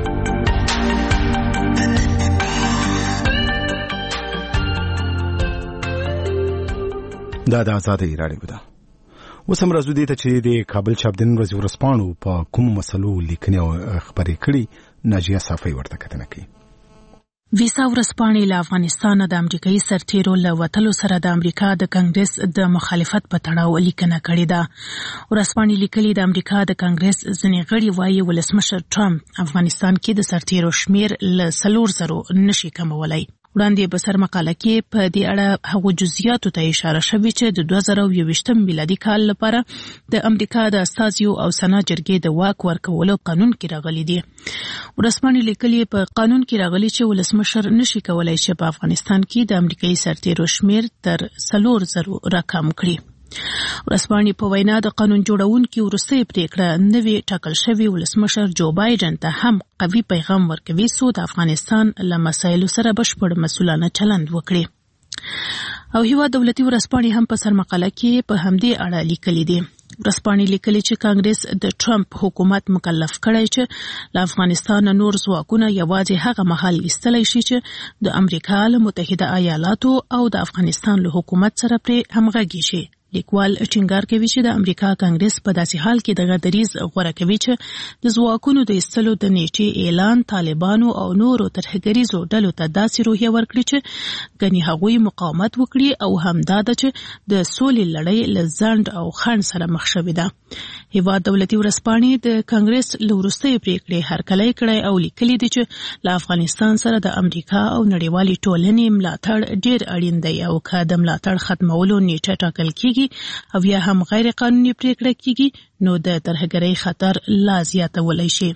دا د آزادی رادیو ده. اوس هم راځو دې ته چې د کابل چاپډین ورځې ورځپاڼو په کومو مسلو لیکنې او خبرې کړي. ناجیه صافی ورته کتنه کوي. ویسا ورځپاڼې له افغانستان د امریکایي سرتیرو له وتلو سره د امریکا د کانګرس د مخالفت په تړاو لیکنه کړې ده. ورځپاڼې لیکلي د امریکا د کانګرس ځینې غړي وایي ولسمشر ټرمپ افغانستان کې د سرتیرو شمیر له څلور زرو نشي کمولی. وړاندې په سر مقاله کې په دې اړه هغو جزئیاتو ته اشاره شوې چې د دوه زره یوویشتم میلادي کال لپاره د امریکا د استازیو او سنا جرګې د واک ورکولو قانون کې راغلي دي. ورځپاڼې لیکلي په قانون کې راغلي چې ولسمشر نشي کولای چې په افغانستان کې د امریکایي سرتیرو شمیر تر څلور زرو راکم کړي. ورځپاڼې په وینا د قانون جوړونکي وروستۍ پریکړه نوې ټاکل شوی ولسمشر جو بایدن ته هم قوي پیغام ورکوي څو د افغانستان له مسایلو سره بشپړ مسؤلانه چلند وکړي. او هیواد دولتي ورځپاڼې هم په سرمقاله کې په همدې اړه لیکلي دي. ورځپاڼې لیکلي چې کانګرس د ټرمپ حکومت مکلف کړی چې له افغانستان نور ځواکونه یوازې هغه مهال ایستلی شي چې د امریکا له متحده ایالاتو او د افغانستان له حکومت سره پرې همغږي شي. لیکوال ټینګار کوي چې د امریکا کانګرس په داسې حال کې د غدریز غوړه کوي چې د ځواکونو د ایستلو د نیټې اعلان طالبانو او نورو ترهګریزو ډلو ته داسې روحیه ورکړي چې ګنې هغوی مقاومت وکړي او همدا ده چې د سولې لړۍ له ځنډ او خنډ سره مخ شوې ده. هیواد دولتي ورځپاڼې د کانګرس له وروستۍ پریکړې هرکلی کړی او لیکلي دي چې له افغانستان سره د امریکا او نړیوالې ټولنې ملاتړ ډېر اړین دی او که د ملاتړ ختمولو نیټه ټاکل کېږي او یا هم غیر قانوني پریکړه کېږي نو د ترهګرۍ خطر لا زیاتولی شي.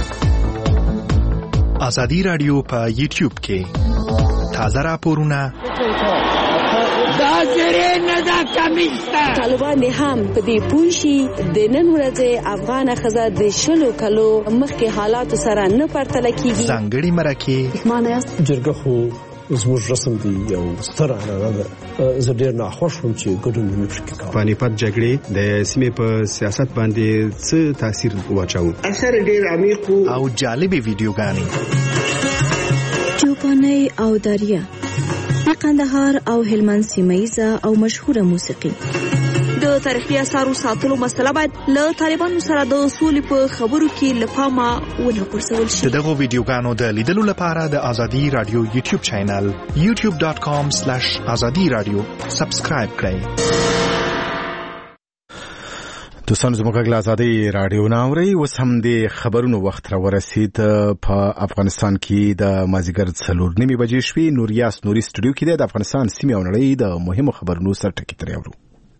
آزادی رادیو په یوټیوب کې تازه راپورونه دا زری نه دا کمیسته طالبان هم په دې پوه شي د نن ورځې افغان ښځه د شلو کلو مخکې حالاتو سره نه پرتله کېږي. ځانګړي مرکې معنی جرګه خو زموږ رسم دی یو ستر عنعنه ده. زه ډېر ناخوښ وم چې ګډون مې پکې کاوه. پانیپت جګړې د سیمې په سیاست باندې څه تاثیر واچاوه؟ اثر ډېر عمیق او جالبې ویډیوګانې چوپانۍ او دریا د قندهار او هلمند سیمه‌ایزه او مشهوره موسیقي. د تاریخي اثارو ساتلو مسله باید له طالبانو سره د سولې په خبرو کې له پامه ونه غورځول شي. دغه ویډیوګانو د لیدلو لپاره د ازادي رادیو یوټیوب چینل یوټیوب ډاټ کام سلیش ازادي رادیو سبسکرایب کړئ. دوستان زموږ غږ له ازادۍ راډیو نه اورئ. اوس هم د خبرونو وخت را ورسید. په افغانستان کې د مازدیګر څلور نیمې بجې شوې. نوریاس نوري سټوډیو کې د افغانستان سیمې او نړۍ د مهمو خبرونو سر ټکي ترې اورو.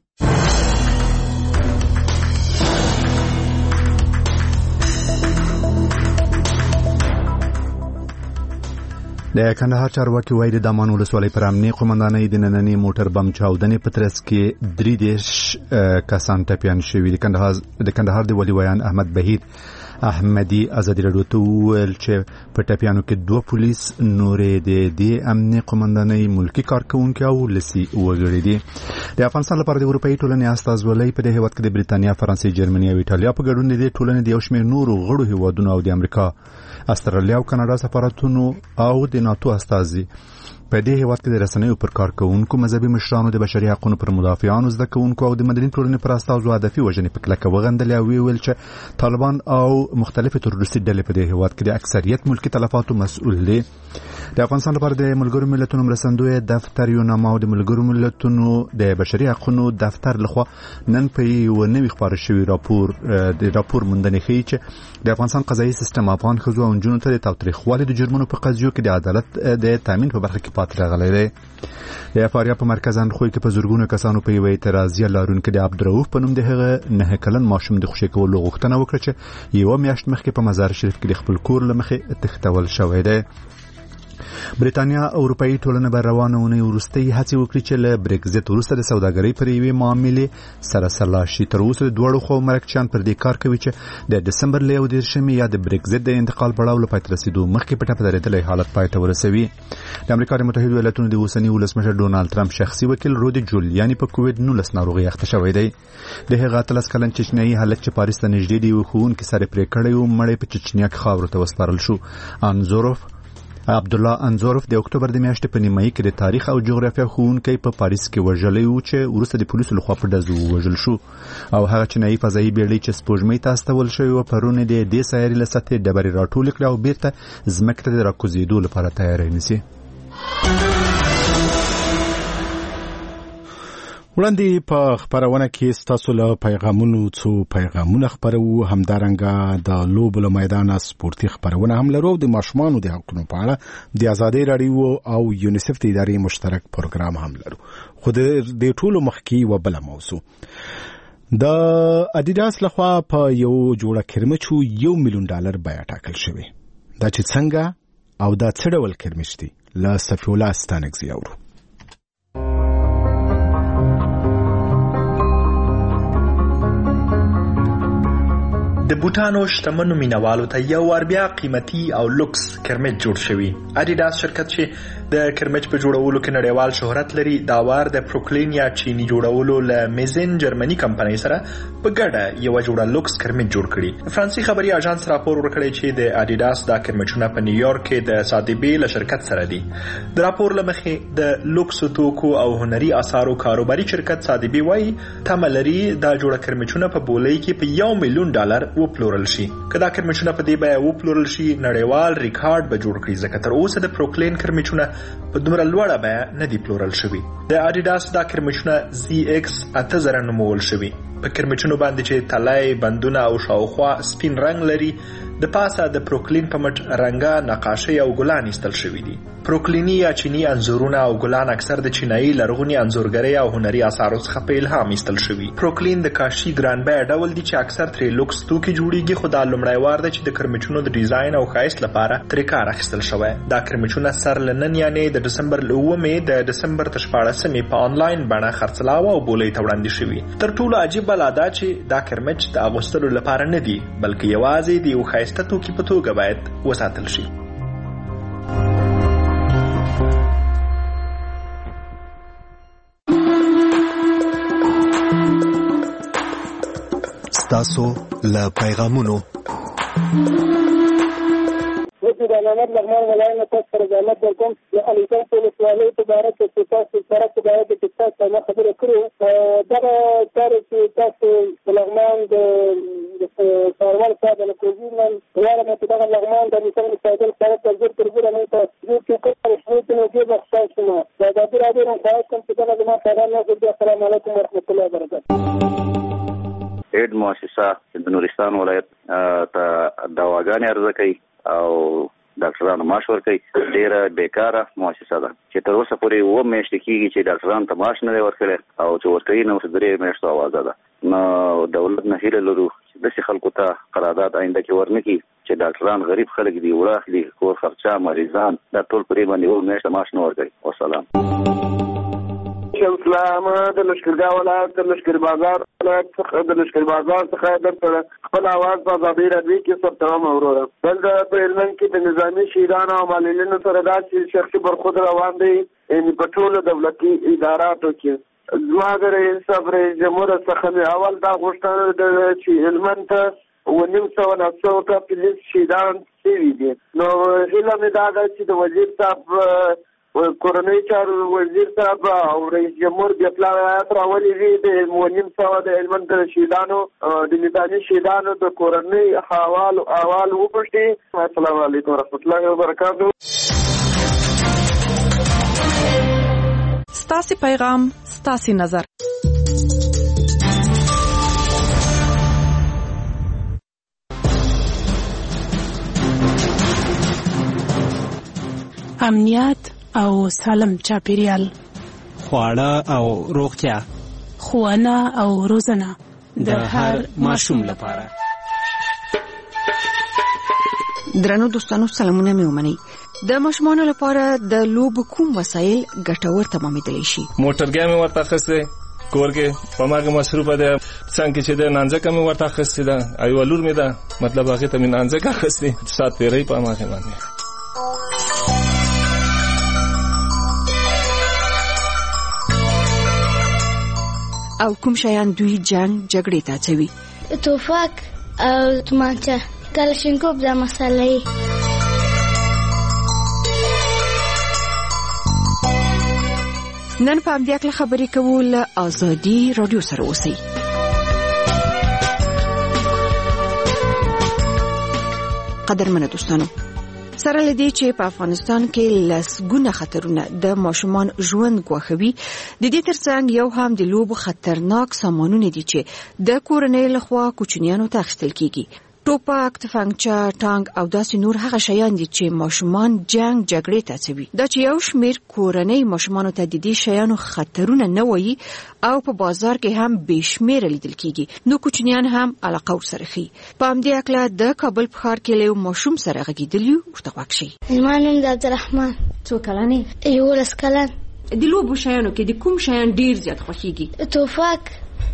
د کندهار چارواکي وایي د دامان ولسوالۍ پر امنیه قومندانۍ د نننۍ موټر بم چاودنې په ترڅ کې درې دېرش کسان ټپیان شوي. د کندهار د کندهار د ولي ویان احمد بهیر احمدي ازادي راډیو ته وویل چې په ټپیانو کې دوه پولیس نورې د دې امنیه قومندانۍ ملکي کارکوونکي او ولسي وګړي دي. د افغانستان لپاره د اروپایي ټولنې استازولۍ په دې هیواد کې د بریتانیا، فرانسې، جرمني او ایټالیا په ګډون د دې ټولنې د یو شمېر نورو غړو هیوادونو او د امریکا، استرالیا او کاناډا سفارتونو او د ناتو استازي په دې هیواد کې د رسنیو پر کارکوونکو، مذهبي مشرانو، د بشري حقوقو پر مدافعانو، زده کوونکو او د مدني ټولنې پر استازو هدفي وژنې په کلکه وغندلې او ویل چې طالبان او مختلفې تروریستي ډلې په دې هیواد کې د اکثریت ملکي تلفاتو مسؤل دي. د افغانستان لپاره د ملګرو ملتونو مرستندوی دفتر یوناما او د ملګرو ملتونو د بشري حقوقو دفتر لخوا نن په یو نوي خبر شوی راپور د راپور موندنې ښیي چې د افغانستان قضایي سیستم افغان ښځو او نجونو ته د تاوتریخوالي د جرمونو په قضیو کې د عدالت د تامین په برخه کې پاتې راغلی دی. د افاریا په مرکز اندخوی کې په زرګونو کسانو په یوه اعتراضیه لرونکي د عبدالرؤف په نوم د هغه نه کلن ماشوم د خوشي کولو غوښتنه وکړه چې یوه میاشت مخکې په مزار شریف کې د خپل کور له مخې تښتول شوی دی. بریتانیا او اروپایي ټولنه به روانه اونۍ وروستۍ هڅې وکړي چې له بریکزیټ وروسته د سوداګرۍ پر یوې معاملې سره سلا شي. تر اوسه د دواړو خواو مرکچیان پر دې کار کوي چې د ډسمبر له یو دېرشمې یا د بریکزیټ د انتقال پړاو له پای ته رسېدو مخکې په ټپه درېدلی حالت پای ته ورسوي. د امریکا د متحدو ایالاتونو د اوسني ولسمشر ډونالډ ټرمپ شخصي وکیل رودي جولیاني په کووډ نولس ناروغۍ اخته شوی دی. د هغه اتلس کلن چچنیایي هلک چې پاریس ته نږدې د یوه ښوونکي سر یې پرې کړی و مړی په چچنیا کې خاورو ته وسپارل شو. انزوروف عبدالله انزوروف د اکتوبر د میاشتې په نیمایي کې د تاریخ او جغرافیه ښوونکی په پاریس کې وژلی و چې وروسته د پولیسو لخوا په ډزو ووژل شو. او هغه چینایي فضایي بیړۍ چې سپوږمۍ ته استول شوې وه پرون یې د دې سیارې له سطحې ډبرې راټولې کړې او بیرته ځمکې ته د راکوزېدو لپاره تیاری نیسي. وړاندې په خبرونه کې ستاسو له پیغامونو څو پیغامونه خبرو، همدارنګه د لوبو له میدانه سپورتي خبرونه هم لرو. د ماشومانو د حقوقو په اړه د ازادۍ راډیو او یونیسف د ادارې مشترک پروګرام هم لرو. خو د ټولو مخکې و بل موضوع د اډیداس لخوا په یو جوړه کرمچو یو میلیون ډالر بیه ټاکل شوی. دا چې څنګه او دا څه ډول کرمچ دی له صفی الله ستانکزي اورو. د بوټانو شتمنو مینوالو ته یو ور بیا قیمتي او لوکس کرمچ جوړ شوی. اډیداس شرکت چې د کرمچ په جوړولو کې نړیوال شهرت لري دا وار د پروکلین یا چینی جوړولو له میزن جرمني کمپنۍ سره په ګډه یو جوړه لوکس کرمچ جوړ کړي. فرانسوي خبري اژانس راپور ورکړی چې د اډیداس دا کرمچونه په نیویارک کې د سادبي له شرکت سره دي. د راپور لمخې د لوکس توکو او هنري اثارو کاروباري شرکت سادبي وایي تمه لري دا جوړه کرمچونه په بولۍ کې په یو میلیون ډالر وپلورل شي. کدا کرمچونه په دې بیه وپلورل شي نړیوال ریکارډ به جوړ کړي ځکه تر اوسه د پروکلین کرمچونه په دومره لوړه بیه نه دي پلورل شوي. د اډیداس دا کرمچونه زی ایکس اته زره نومول شوي. په کرمچونو باندې چې تلای، بندونه او شاوخوا سپین رنگ لري، د پاسه د پروکلین په مټ رنګه نقاشۍ او ګلان ایستل شوي دي. پروکلینی یا چینی انځورونه او ګلان اکثر د چینایي لرغوني انځورګرۍ او هنري اثارو څخه په الهام ایستل شوي. پروکلین د کاشي ګران بیه ډول دي چې اکثر ترې لوکس توکي جوړیږي، خو دا لومړی وار دی چې د کرمچونو د ډیزاین او ښایست لپاره ترې کار اخیستل شوی. دا کرمچونه سر له نن یعنې د ډسمبر له اوومې د ډسمبر تر شپاړسمې په آنلاین بڼه خرڅلاوه او بولۍ ته وړاندې شوي. تر ټولو عجیب بلا دا چې دا کرمچ د اغوستلو لپاره نه دي بلکې یوازې د یو ښایسته توکي په توګه باید وساتل شي. ستاسو له پیغامونو وته خدای محمد لغمان ولایت نه تاسو سره زحمت درکوم د الیکن په ولسوالۍ په باره کې چې تاسو سره په باره کې تاسو ما خبرې کړو دغه کار چې تاسو لغمان د سروال صاحب له کوزینن واره مې دغه لغمان د مثال سایدل سره ترجمه ترجمه نه تاسو چې کوم شنو ته نو کې بخښه شوم دا د دې راډیو نه خاص کوم چې دغه ما پیغام نه کوي. السلام علیکم ورحمت الله وبرکاته. اید مؤسسه د نورستان ولایت ته دواګانې عرضه کوي او ډاکټرانو معاش ورکوي. ډېره بیکاره مؤسسه ده چې تر اوسه پورې اووه میاشتې کېږي چې ډاکټرانو ته معاش نه دی ورکړی او چې ورکوي نو درې میاشتو اوازه ده. نو دولت نه هیله لرو چې داسې خلکو ته قرارداد آینده کې ورنکړي چې ډاکټران غریب خلک دي، وړه اخلي، کور خرچه، مریضان دا ټول پرې باندې اووه میاشته معاش نه ورکوي. والسلام. اسلام د لشکرګاه ولایت د لشکر بازار ولایت څخه د لشکر بازار څخه در خپل आवाज په ازادي راډیو کې ثبتوم اوره. دلته په هلمند کې د نظامي شهیدانو او معلولینو سره داسې شخصي برخورد روان دی یعنې په ټولو دولتي اداراتو کې. زما د رئیس صاحب رئیس جمهور څخه مې اول دا غوښتنه ده چې هلمند ته اووه نیم سوه نهه ته پولیس شهیدان شوي دي. نو هیله مې دا ده چې د وزیر صاحب کورنۍ چارو وزیر صاحب او رئیس جمهور بیا پلان آیات راولي وي د اووه نیم سوه د هلمند د شهیدانو د نظامي شهیدانو د کورنۍ احوال احوال وپوښتي. السلام علیکم ورحمت الله وبرکاتو. ستاسو پیغام ستاسو نظر. امنیت او سالم چاپیریال، خواړه او روغتیا، ښوونه او روزنه د هر ماشوم لپاره. درنو دوستانو سلامونه مې ومنئ. د ماشومانو لپاره د لوبو کوم وسایل ګټور تمامېدلی شي؟ موټرګی مې ورته اخیستی کور کې په ماغه مصروفه ده، څنګه چې د نانځکه مې ورته اخیستی ده، ایوه لور مې ده مطلب هغې ته مې نانځکه اخیستی ساعت تېرۍ په ماغې باندې. او کوم شیان دوی جنگ جګړې ته اچوي؟ توفک او تومانچه، کلاشینکوف دا مسالې. نن په همدې اړه خبرې کوو له ازادي رادیو سره اوسئ. قدرمنه دوستانو، سره لدی چې په افغانستان کې لسګونه خطرونه د ماشومان ژوند ګواښوي، د دې ترڅنګ یو هم د لوبو خطرناک سامانونه دي چې د کورنۍ لخوا کوچنیانو ته اخیستل کیږي. ټوپک، تفنګچه، ټانک او داسې نور هغه شیان دي چې ماشومان جنگ جګړې ته اچوي. دا چې یو شمیر کورنۍ ماشومانو ته د دې شیانو خطرونه نه وایي او په بازار کې هم بې شمیره لیدل کیږي، نو کوچنیان هم علاقه ورسره ښيي. په همدې اړه د کابل په ښار کې له یو ماشوم سره غږېدلي یو، ورته غوږ شئ. زما نوم د عبدالرحمن. څو کلن یې؟ یولس کلن. د لوبو شیانو کې د کوم شیان ډیر زیات خوښیږي؟ توپک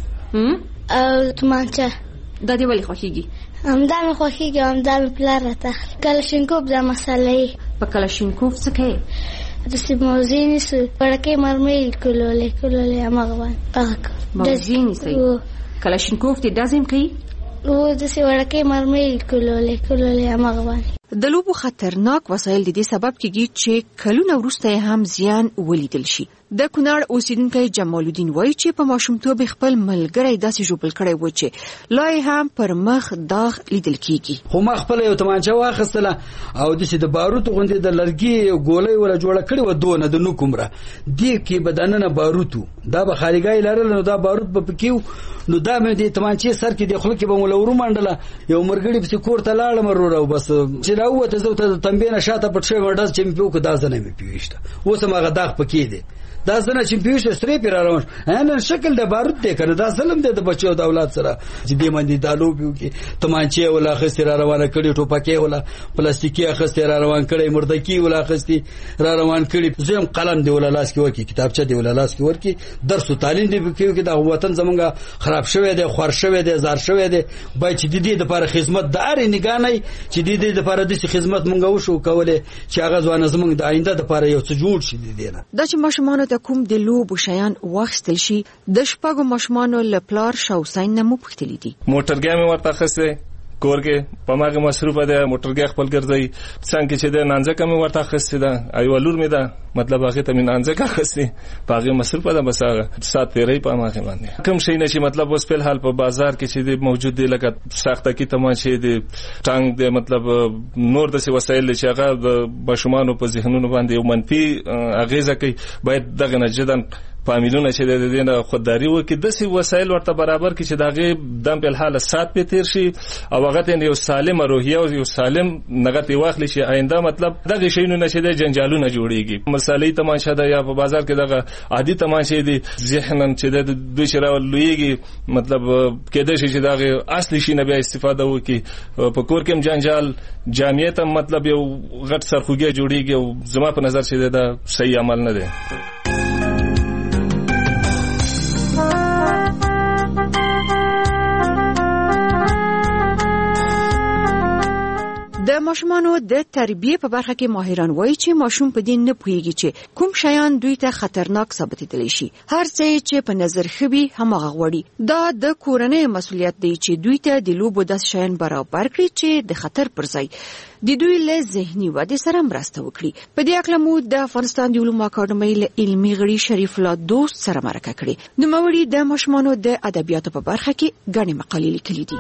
او تومانچه. دا دې ولې خوښیږي؟ همدا مې خوښیږي، همدا مې پلار راته اخلي. کلاشینکوف دا مسالې. په کلاشینکوف څه کوي؟ داسې موضوع نیسو، وړکۍ مرمۍ کلولې کلولې هماغه باندې هغه کوي. موضوع نیسئ؟ کلاشینکوف دې دا ځای کوي؟ و داسې وړکۍ مرمۍ کلولې کلولې هماغه باندې. د لوبو خطرناک وسایل د دې سبب کېږي چې کلونه وروسته هم زیان ولیدل شي. د کونړ اوسیدونکی جمال الدین وایي چې په ماشومتوب خپل ملګری داسې ژوبل کړی و چې لا یې هم پر مخ داغ لیدل کېږي. خو ما خپله یو تمانچه واخیستله او داسې د باروتو غوندې د لرګي یو ګولۍ وله جوړه کړې وه، دونه د نوک عمره دې کې به دننه باروت و، دا به خالیګاه یې لرله، نو دا باروت به پکې و. نو دا مې د تمانچې سر کې د خوله کې به مو له ورومنډله، یو ملګري پسې کور ته لاړم وروره او بس چې راووته زه ورته د تنبې نه شاته پټ شوی ډز چې مې پې وکړو، دا زنه مې پې ویشته، اوس هم هغه داغ پکې دی. دا زنه چې پې ویشته سرې پې را روان نن شکل د بارود دی که نه، دا ظلم دی د بچو د اولاد سره چې دې باندې دا لوبې وکړي. تمانچې یې وله اخیستې را روانه کړې، ټوپکې یې وله پلاستیکي اخیستې را روان کړی، مردکي یې وله اخیستې را روان کړي. زه هم قلم دې وله لاس کې ورکړي، کتابچه دې وله لاس کې ورکړي، درس و تعلیم دې پکې وکړي. دا وطن زمونږ خراب شوی دی، خوار شوی دی، زار شوی دی. باید چې د دې دپاره خدمت د هرې نګاه نه چې د دې دپاره داسې خدمت مونږ وشو کولی چې هغه ځوانه زمونږ د آینده دپاره یو څه جوړ شي. د دې نه دا چې ماشومانو ته کوم د لوبو شیان واخیستل شي، د شپږو ماشومانو له پلار شاه حسین نه مو پوښتلي دي. موټرګی مې ورته اخیستی کور کې په ماګه مصروفه ده موټرګي خپل ګرځي څنګه چې د نانځه کم ورته خسته ده ایو لور می ده مطلب هغه ته من نانځه کا خسته پاغه مصروفه ده بس هغه سات پیری په ماګه باندې کوم شي نشي مطلب اوس په حال په بازار کې چې موجود دي لکه ساخته کې تماشې دي ټانګ دي مطلب نور د وسایل چې هغه د بشمانو په ذهنونو باندې یو منفي اغیزه کوي باید دغه نه جدن فامیلونه چې د دې نه خودداري وکړي د سي وسایل ورته برابر کړي چې دغه دم په حال سات په تیر شي او هغه ته یو سالم روحیه او یو سالم نغته واخلي چې آینده مطلب دغه شینو نشه د جنجالونه جوړيږي مثالي تماشا ده یا په بازار کې دغه عادي تماشې دي ذهنن چې د دوی شراو لویږي مطلب کېدې شي چې دغه اصلي شي نه بیا استفاده وکړي په کور کې جنجال جامعیت مطلب یو غټ سرخوږی جوړيږي او زما په نظر چې دا صحیح عمل نه دی. د ماشومانو د تربیه په برخه کې ماهران وایي چې ماشوم په دې نه پوهیږي چې کوم شیان دوی ته خطرناک ثابتېدلی شي. هر څه چې په نظر خوي همغه غوړي. دا د کورنۍ مسؤلیت دی چې دوی ته د لوبو د شیان برابر کړي چې د خطر پر ځای د دوی له ذهني ودې سره مرسته وکړي. په دې اړه مو د افغانستان د علومو اکاډمۍ له علمي غړي شریف الله دوست سره مرکه کړې. نوموړي د ماشومانو د ادبیاتو په برخه کې غني مقالې لیکلې دي.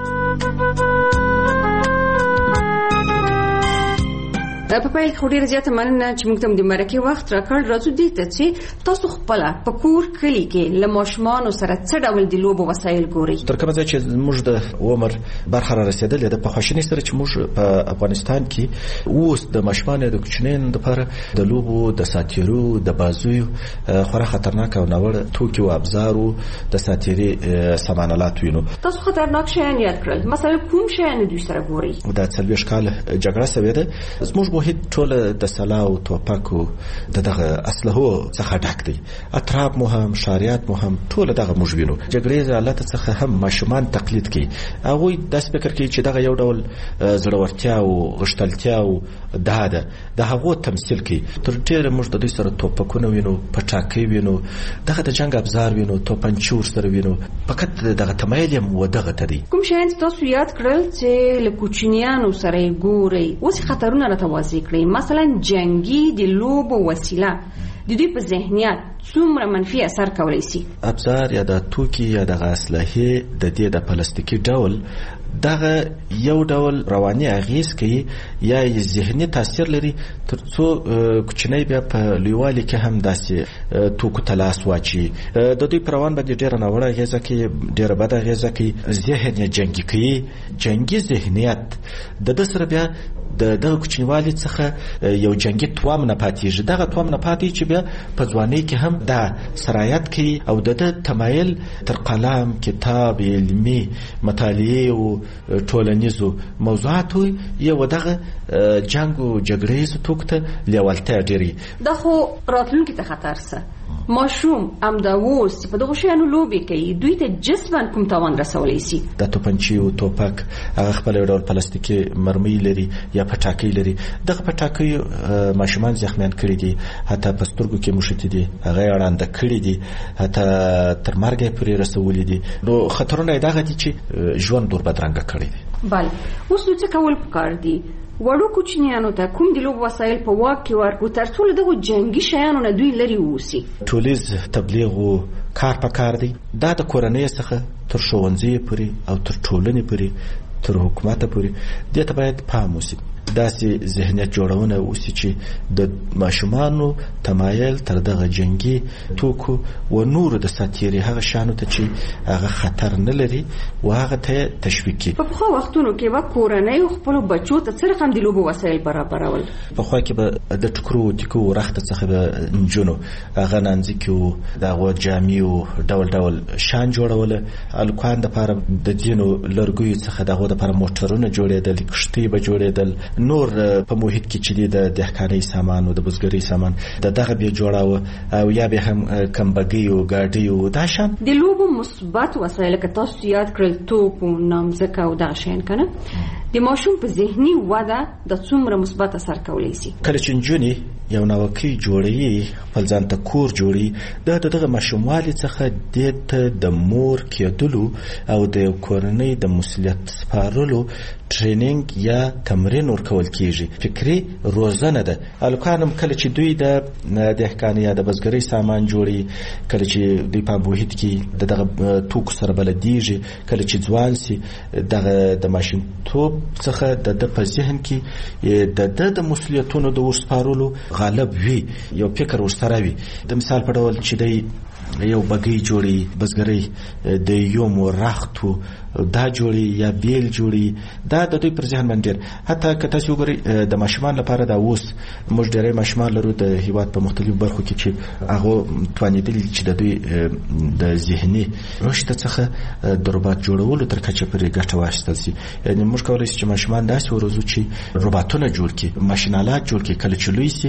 په پیل کې ډیره زیاته مننه چې موږ ته د مرکه وخت راکړ. راځو دې ته چې تاسو خپل په کور کلی کې له ماشومانو سره څه ډول د لوبو وسایل ګوري؟ تر کومه ځای چې موږ د عمر برخه را رسیدلې ده په خوشنۍ سره چې موږ په افغانستان کې اوس د ماشومانو د کوچنین لپاره د لوبو د ساتیرو د بازویو خورا خطرناک او نوړ توکي او ابزارو د ساتيري سامانالات وینو. تاسو خطرناک شیان یاد کړل، مثلا کوم شیان دوی سره ګوري؟ د څلويش کال جګړه سوي ده. زموږ موږ ټول د سلاو توپکو دغه اسلحو څخه ډک دي. اطراب مو هم شاریات مو هم ټول دغه موږ وینو. جګړې حالت څخه هم ماشومان تقلید کوي. هغه د فکر کوي چې دغه یو ډول زړورتیا او غشتلتیا او داده د هغه تمثيل کوي. تر ډیره موږ د دوی سره توپکونه وینو، پټاکي وینو، دغه د جنگ ابزار وینو، توپنچور سره وینو. فقط دغه تمایل مو دغه تدي. کوم شاین تاسو یاد کړل چې له کوچنیانو سره ګوري اوس خطرونه راته کړی؟ مثلا جنگي د لوبو وسیله د دوی په ذهنیت څومره منفي اثر کولی شي؟ ابزار یا د توکي یا د اسلحې د دې د پلاستیکي ډول دغه یو ډول رواني اغیز کوي یا ذهني تاثیر لري ترڅو کوچنی بیا په لویوالي کې هم داسې توکو تلاس واچي. د دوی پر روان باندې ډیره ناوړه اغیزه کوي، ډیره بد اغیزه کوي، ذهن یې جنگي کوي. جنگي ذهنیت د د سره بیا د دغه کوچنیوالي څخه یو جنگي توام نه پاتېږي. دغه توام نه پاتې چې بیا په ځوانۍ کې هم دا سرایت کوي او د تمایل تر قلم، کتاب، علمي مطالعه او ټولنیزو موضوعاتو یو دغه جنگ او جګړې توکته لیوالتیا ډیری. دا خو راتلونکي ته خطر سه. ماشوم ام دا ووس په دغه شیانو لوبي کوي، دوی ته جسماً کوم تاوان رسولی شي؟ د توپنچي او توپک هغه خپل ډول پلاستیکي مرمۍ لري یا پټاکي لري. دغه پټاکي ماشومان زخمیان کړي دي، حتی په سترګو کې مشتي دي، هغه اړانده کړي دي، حتی تر مرګ پورې رسولي دي. نو خطرونه دغه دي چې ژوند دور بدرنګ کړي دي. بل اوس څه کول پکار دي؟ وړو کوچنیانو ته کوم د لوب وسایل په واک کې ورکو ترڅو دغه جنگي شیانو نه دوی لري ووسی؟ ټولیز تبلیغ او کار پکار دی. دا د کورنۍ څخه تر ښوونځي پورې او تر ټولنې پورې تر حکومت پورې دې ته باید پام وشي. داسې ذهنیت جوړونه وشي چې د ماشومانو تمایل تر دغه جنگي توکو و نور د ساتيري هغه شانو ته چې هغه خطر نه لري و هغه ته تشویق کوي. په خو وختونو کې وا کورنۍ خپل بچو ته سره هم د لوبو وسایل برابرول. په خو کې به د ټکرو ټکو رخت څخه به نجونو هغه نانځکو دغه جامي او ډول ډول شان جوړول. الکوان د لپاره د دینو لرګوي څخه دغه د لپاره موټرونه جوړېدل، کشتۍ به جوړېدل. نور په محیط کې چې د دهقانۍ سامان او د بزګرۍ سامان د دغه به جوړاوه او یا به هم کمبګي او ګاډي او دا شان د لوبو مثبت وسایل که تاسو یاد کړل توپ او نامزکه او دا شین کنه د ماشوم په ذهني وده د څومره مثبت اثر کولی شي؟ کله چې جونی یو نوکي جوړي خپل ځان ته کور جوړي د دغه ماشوموالي څخه د مور کېدلو او د کورنۍ د مسؤلیت سپارلو ټریننګ یا تمرین ورکول کیږي. فکری روزنه ده. الکانم کله چې دوی د دهقان یا د بزګرۍ سامان جوړي، کله چې دوی په محیط کې دغه توکو سره بلدیږي، کله چې ځوان سي دغه د ماشین توپ څخه د په ذهن کې د د مسؤلیتونو د ورسپارلو غالب وي، یو فکر ورسره وي. د مثال په ډول چې دی یو بګۍ جوړي، بزګرۍ د یو مرختو دا جوړي یا بیل جوړي، دا د دوی پر ذهن باندې حتی که تاسو وګورئ د ماشومان لپاره دا اوس موږ ډېری ماشومان لرو د هیواد په مختلفو برخو کې چې هغه توانېدلي چې د دوی د ذهني رشد څخه د روباټ جوړولو تر کچه پورې ګټه واخیستل شي. یعنې موږ کولی شو چې ماشومان داسې وروزو چې روباټونه جوړ کړي، ماشینالات جوړ کړي، کله چې لوی سي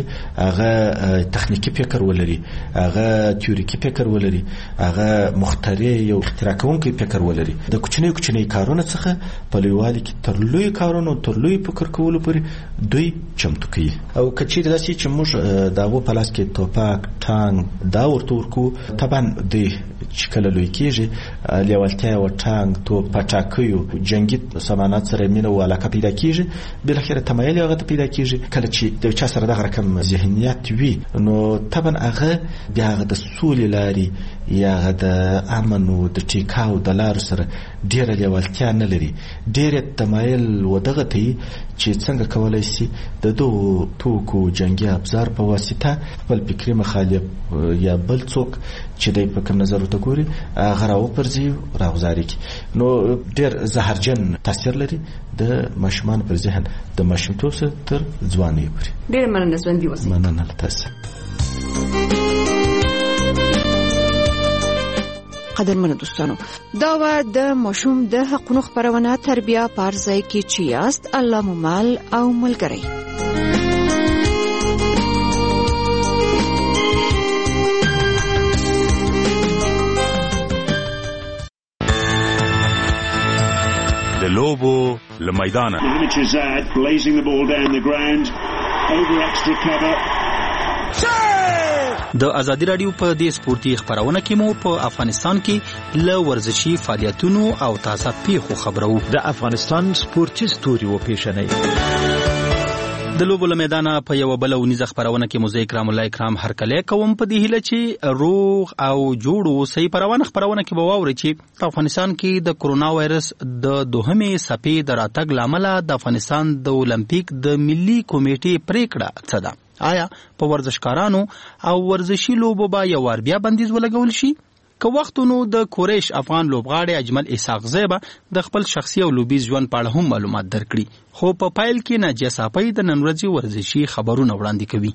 هغه تخنیکي فکر ولري، هغه تیوریکي فکر ولري، هغه مخترع یو اختراع کوونکی فکر ولري. د کوچنیو کوچنی کارونه څخه په لویوالي کې تر لوی کارونو تر لوی فکر کولو پورې دوی چمتو کوي. او کچېرې داسې چې موږ د هغو په لاس کې توپک ټانک دا ورته ورکو، طبعا دوی چې کله لوی کېږي لیوالتیا او ټانک توپ پټاکیو جنګي سامانات سره مینه او علاقه پیدا کېږي، بالاخره تمایل هغه ته پیدا کېږي. کله چې د چا سره دغه رقم ذهنیت وي نو طبعا هغه بیا هغه د سولې لارې یا د امن او د ټیکاو د لارو سره ډېره لیوالتیا نه لري، ډېر تمایل ودغه ته چې څنګه کولای شي د دغو توکو جنګي ابزار په واسطه خپل فکري مخالف یا بل څوک چې دی په کوم نظر ورته ګوري هغه راوپرځي راغوزاري کړي. نو ډېر زهرجن تاثیر لري د ماشومان پر ذهن د ماشومتوب څخه تر ځوانۍ پورې. ډېر مننه ژوندي اوسئ. مننه تاسو. قدرمنو دوستانو، دا و د ماشوم د حقونو خبرونه تربیه پارځای کې چې یاست الله ممال او ملګری. د لوبو لمیدانه د ازادي رادیو په دې سپورتي خبرونه کې مو په افغانستان کې ل ورزشي فعالیتونو او تازه پیښو خبرو. د افغانستان سپورتي ستوري و پیښنې د لوبو لمیدانه په یو بل ونیزه خبرونه کې موزه کرام الله کرام هرکله کوم په دې هله چې روغ او جوړو صحیح پروانه خبرونه کې بواوري چې په افغانستان کې د کرونا وایرس د دوهمې سپې د راتګ لامل د افغانستان د اولمپیک د ملي کمیټې پریکړه څه ده؟ آیا په ورزشکارانو او ورزشي لوبو با یو ور بیا بندیز ولګول شي؟ که وختونو د کوریش افغان لوبغاړي اجمل اسحاق زیبا د خپل شخصي او لوبي ژوند په اړه هم معلومات درکړي، خو په پایل کې ناجیه صافی د نن ورځې ورزشي خبرونه وړاندې کوي.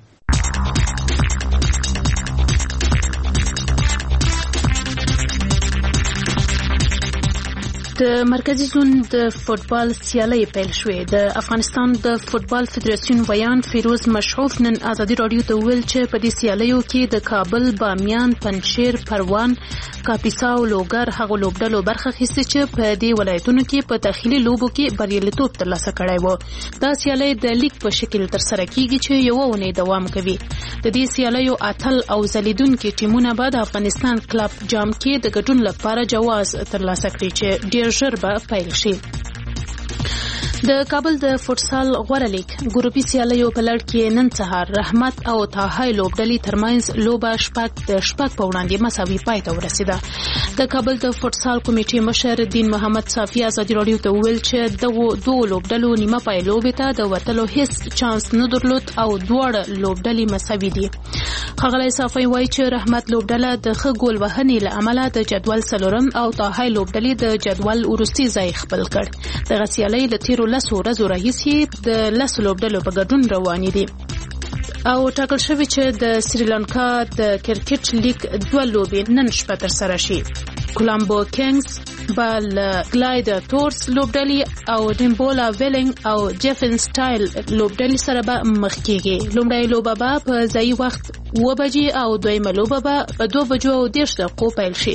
د مرکزی زون د فوتبال سیالۍ پیل شوې. د افغانستان د فوتبال فدراسیون بیان فیروز مشعوف نن ازادي رادیو ته ویل چې په دې سیالیو کې د کابل، بامیان، پنجشیر، پروان، کاپیسا او لوګر هغه لوبډلو برخه اخیستې چې په دې ولایتونو کې په داخلي لوبو کې بریالیتوب ترلاسه کړی و. دا سیالۍ د لیګ په شکل ترسره کیږي چې یو ونې دوام کوي. د دې سیالیو اتل او ځلیدونکي ټیمونه به د افغانستان کلب جام کې د ګډون لپاره جواز ترلاسه کړي چې ډیر ژر به پیل شي. د کابل د فوتسال غوړه لیګ ګروپي سیالیو په لړ کې نن سهار رحمت او طاهای لوبډلې ترمنځ لوبه شپږ د شپږ په وړاندې مساوي پای ته ورسېده. د کابل د فوتسال کمیټې مشر دین محمد صافي ازادي رادیو ته ویل چې دغه دوه لوبډلو نیمه پای لوبې ته د وتلو هیڅ چانس نه درلود او دواړه لوبډلې مساوي دي. ښاغلی صافي وایي چې رحمت لوبډله د ښه ګول وهنې له امله د جدول څلورم او طاهای لوبډلې د جدول وروستي ځای خپل کړ. دغه سیالۍ له تیرو لسو ورځو راهیسې د لسو لوبډلو په ګډون روانې دي او ټاکل شوی چې د سریلانکا د کرکټ لیګ دوه لوبې نن شپه ترسره شي. کولامبو کینګز بل ګلایډاتورز لوبډلې او ډیمبولا ویلنګ او جیفن سټایل لوبډلې سره به مخ کېږي. لومړی لوبه به په ځایي وخت اوه بجې او دویمه لوبه به په دوه بجو او دېرش دقیقو پیل شي.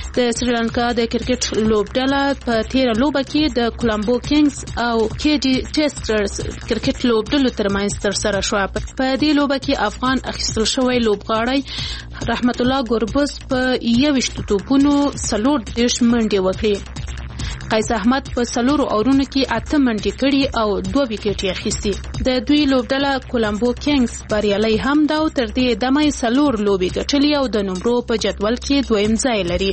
د سریلانکا د کرکټ لوبډله په تیر لوبه کې د کولمبو کینګز او کې ډي ټیسټرز کرکټ لوبډلو ترمنځ ترسره شوه. په دې لوبه کې افغان اخیستل شوی لوبغاړی رحمت الله ګوربز په یوشت توپونو څلور دېرش منډې وکړې. قیس احمد په څلورو اورونو کې اته منډې کړې او دوه وکټې اخیستې. د دوی لوبډله کولمبو کینګز بریالي هم دا او تر دې دمه څلور لوبې ګټلې او د نمرو په جدول کې دویم ځای لري.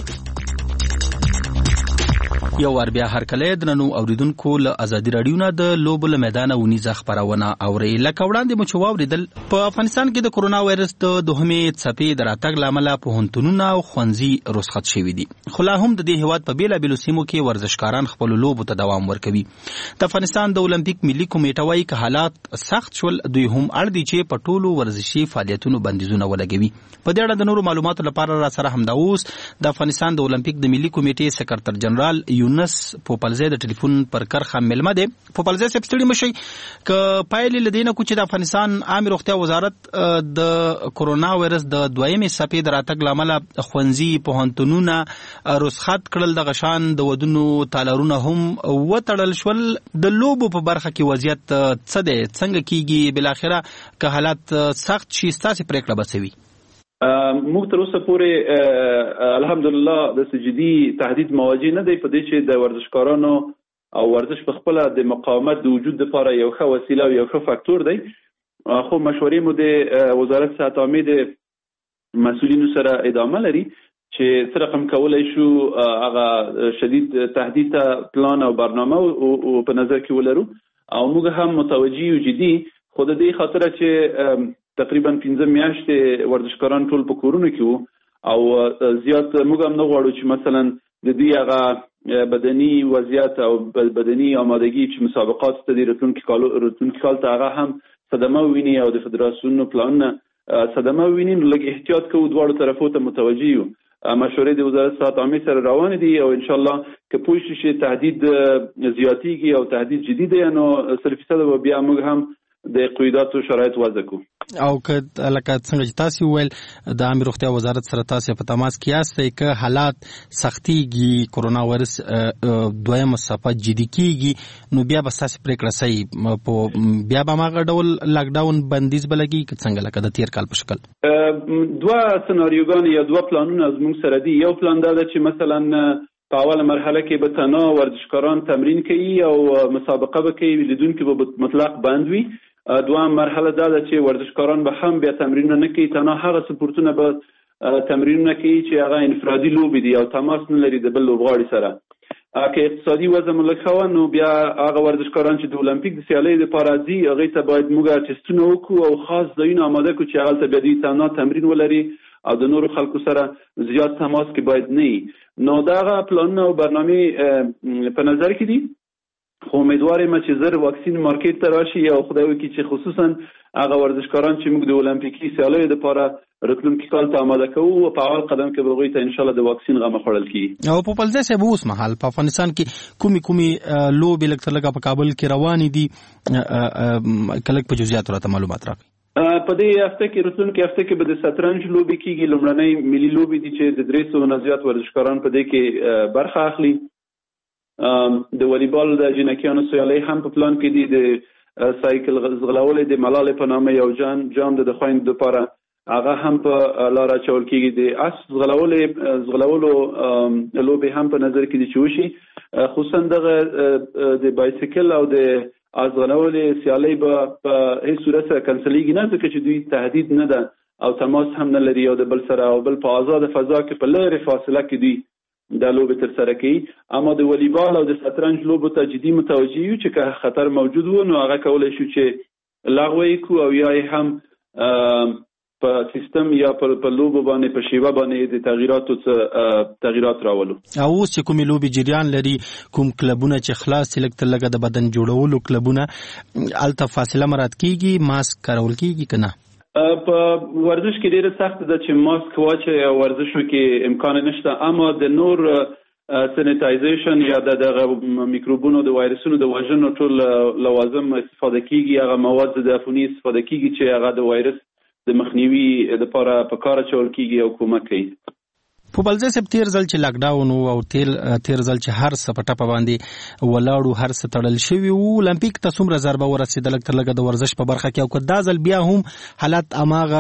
یو ور بیا هر کله د ننو اوریدونکو له ازادي رادیو نه د لوبل میدان ونیزه خبرونه اوري. لکه وړاندې مو چې واوریدل په افغانستان کې د کرونا وایرس د دوهمې څپې د راتګ لامل په هنتونونه او خوندزي رخصت شوي دي. خو لا هم د دې هیواد په بیلا بیلو سیمو کې ورزشکاران خپل لوبو ته دوام ورکوي. د افغانستان د اولمپیک ملي کمیټه وايي که حالات سخت شول دوی هم اړ دي چې په ټولو ورزشي فعالیتونو بندیزونه ولګوي. په دې اړه د نورو معلوماتو لپاره را سره همدا اوس د افغانستان د اولمپیک د ملي کمیټې سکرټر جنرال یونس پوپلزی د ټلیفون پر کرخه ملمه دی. پوپلزی صاحب ستړي مشي ک پایلې لدینه کو چې د افغانستان عامه روغتیا وزارت د کرونا وایرس د دویمې څپې د راتګ لامل خوندزي پوهنتونونه رخصت کړل. د غشان د ودونو تالارونه هم وتړل شول. د لوبو په برخه کې وضعیت څه دی؟ څنګه کیږي؟ بل اخره که حالات سخت شي ستاسو پریکړه بسوي؟ موږ تر اوسه پورې الحمدلله د سجدي تهدید مواجه نه دی په دې چې د ورزشکارانو او ورزش په خپل د مقاومت د وجود لپاره یو ښه وسیله او یو ښه فاکتور دی. خو مشورې مو د وزارت صحت عامه د مسؤلینو سره ادامه لري چې څه رقم کولای شو هغه شدید تهدید ته پلان او برنامه په نظر کې ولرو او موږ هم متوجي یو جدي خو د دې خاطر چې تقریبا پنځه میاشتې ورزشکاران ټول په کورونو کې وو او زیات موږ هم نه غواړو چې مثلا د دې هغه بدني وضعیت او بدني آمادګي چې مسابقات ته د راتلونکي کال راتلونکي کال ته هغه هم صدمه ویني او د فدراسیونو پلانونه صدمه ویني. لږ احتیاط کوو، دواړو طرفو ته متوجي یو. مشورې د وزارت صحت عامه سره روان دي او ان شاء الله که پوه شي چې تهدید زیاتیږي او تهدید جدي دی نو صرف فیصد بیا موږ هم د قیوداتو شرایط وضع کو. او که لکه څنګه چې تاسو ویل د عامه روغتیا وزارت سره تاسو په تماس کې یاستئ که حالات سختيږي کرونا وایرس دویمه څپه جدي کیږي نو بیا به تاسو پریکړه صحیح په بیا به ماغه ډول لاک ډاون بندیز بلګي که څنګه لکه د تیر کال په شکل دوه سناریوګان یا دوه پلانونه زموږ سره دي. یو پلان دا چې مثلا په اوله مرحله کې به تنها ورزشکاران تمرین کوي او مسابقه به کوي لیدونکي به مطلق بند وي. دوام مرحله دا ده چې ورزشکاران به هم بیا تمرینونه نه کوي، تنها هغه سپورتونه به تمرینونه کوي چې هغه انفرادي لوبې دي او تماس نه لري د بل لوبغاړي سره. که اقتصادي وضع ملک نو بیا هغه ورزشکاران چې د اولمپیک د سیالیو لپاره ځي هغوی ته باید موږ ټسټونه وکړو او خاص ځایونه اماده کړو چې هغلته بیا دوی تنها تمرین ولري او د نورو خلکو سره زیات تماس کې باید نه وي. نو دغه پلانونه او برنامې په نظر کې دي. خو امیدوار یم چې زر واکسین مارکیټ ته راشي او خدای وکړي چې خصوصا هغه ورزشکاران چې موږ د اولمپیکي سیالیو لپاره راتلونکي کال ته آماده کوو او په اول قدم کې به هغوی ته انشاءالله د واکسین غمه خوړل کیږي. او په پلځه صاحب اوس مهال په افغانستان کې کومي کومي لوبې لکه لکه په کابل کې روانې دي کله په جزئیات راته معلومات راکړئ. په دې هفته کې راتلونکي هفته کې به د شطرنج لوبې کیږي. لومړنۍ ملي لوبې دي چې د درې سوه نه زیات ورزشکاران په دې کې برخه اخلي. د والیبال د جنکیانو سیالۍ هم په پلان کې دي. د سایکل ځغلولې د ملالۍ په نامه یو جام جام د خویندو لپاره هغه هم په لار اچول کېږي. د اس ځغلولې ځغلولو لوبې هم په نظر کې دي چې وشي. خصوصا دغه د بایسیکل او د اس ځغلولې سیالۍ به په هیڅ صورت سره کنسلیږي نه، ځکه چې دوی تهدید نه ده او تماس هم نه لري او د بل سره او بل په آزاد فضا کې په لرې فاصله کې دوی دا لوبې تر سره کوي. اما د والیبال او د شطرنج لوبو ته جدي متوجه یو چې که خطر موجود و نو هغه کولی شو چې لغوه یې کړو او یا یې هم په سیستم یا په لوبو باندې په شیوه باندې د تغییراتو څه تغییرات راولو. او اوس چې کومې لوبې جریان لري کوم کلبونه چې خلاص لږ تر لږه د بدن جوړولو کلبونه هلته فاصله مراعات کیږي، ماسک کارول کیږي که نه؟ په ورزش کې ډیره سخت ده چې ماسک واچي او ورزشو کې امکان نشته. اما د نور سینیټایزیشن یا د میکروبونو د وایرسونو د وژنو ټول لوازم استفاده کیږي. هغه مواد ضد عفوني استفاده کیږي چې هغه د وایرس د مخنیوي لپاره په کار اچول کیږي او کومک کوي. په بلځه سپ تیر ځل چې لاک ډاون او تیر تیر ځل چې هر څه په ټپه باندې ولاړو هر څه تړل شوی او اولمپیک ته څومره ضربه ورسېدل تر لګه د ورزش په برخه کې او کدا ځل بیا هم حالت اماغه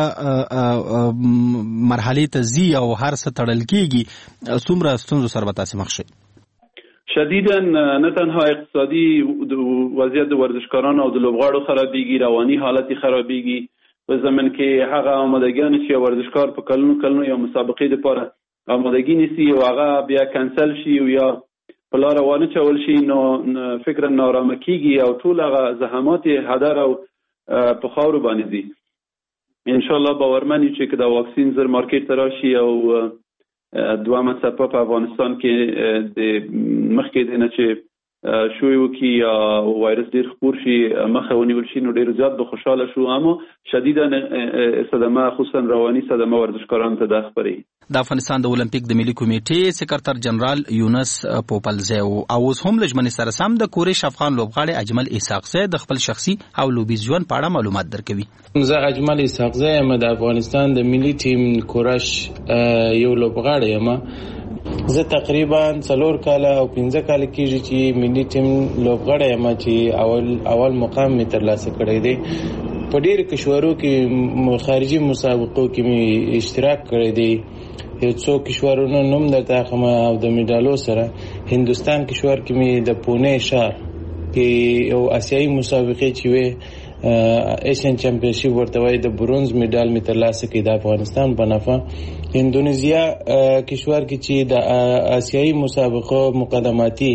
مرحله ته زی او هر څه تړل کیږي څومره ستونزو سره به تاسو مخ شئ شدیداً نه تنها اقتصادي وضعیت د ورزشکارانو او د لوبغاړو خرابېږي، رواني حالت خرابېږي په زمن کې هغه آمادګان چې ورزشکار په کلونو کلونو یو مسابقې لپاره آمادګي نیسي او هغه بیا کنسل شي او یا په لار روانه چول شي نو فکر نارامه کیږي او ټول هغه زحمات هدر او په خاور باندې دي. ان شاء الله باورمن یو چې دا واکسین زر مارکیټ ته راشي او دوامه څپه په افغانستان کې د مخکې د نه چې شوی وکي یا وایرس ډیر خپور شي مخه ونیول شي نو ډیر زیات به خوشاله شو، اما شدیدا صدمه خصوصا رواني صدمه ورزشکارانو ته ده خبري. د افغانستان د اولمپیک د ملي کمیټې سکرټر جنرال یونس پوپلزی او اوس هم لجمنې سره سم د کورش افغان لوبغاړي اجمل اسحاقزی د خپل شخصي او لوبي ژوند په اړه معلومات درکوي. زه اجمل اسحاقزی یم د افغانستان د ملي ټیم کورش یو لوبغاړی یم. زه تقریبا څلور کاله او پنځه کاله کېږي چې ملي ټیم لوبغاړی یم چې اول اول مقام می ترلاسه کړی دی. په ډېر کشورو کې خارجي مسابقو کې می اشتراک کړی دی. یو څو کشورونو نوم درته خم او د میډالو سره هندستان کشور کې می د پونه شهر کې یو آسیایي مسابقې چې وې ایشین چمپیونشپ ورته وایي د برونز میډال می ترلاسه کړی د افغانستان په نفع. اندونیزیا کشور کې چې د آسیایي مسابقو مقدماتي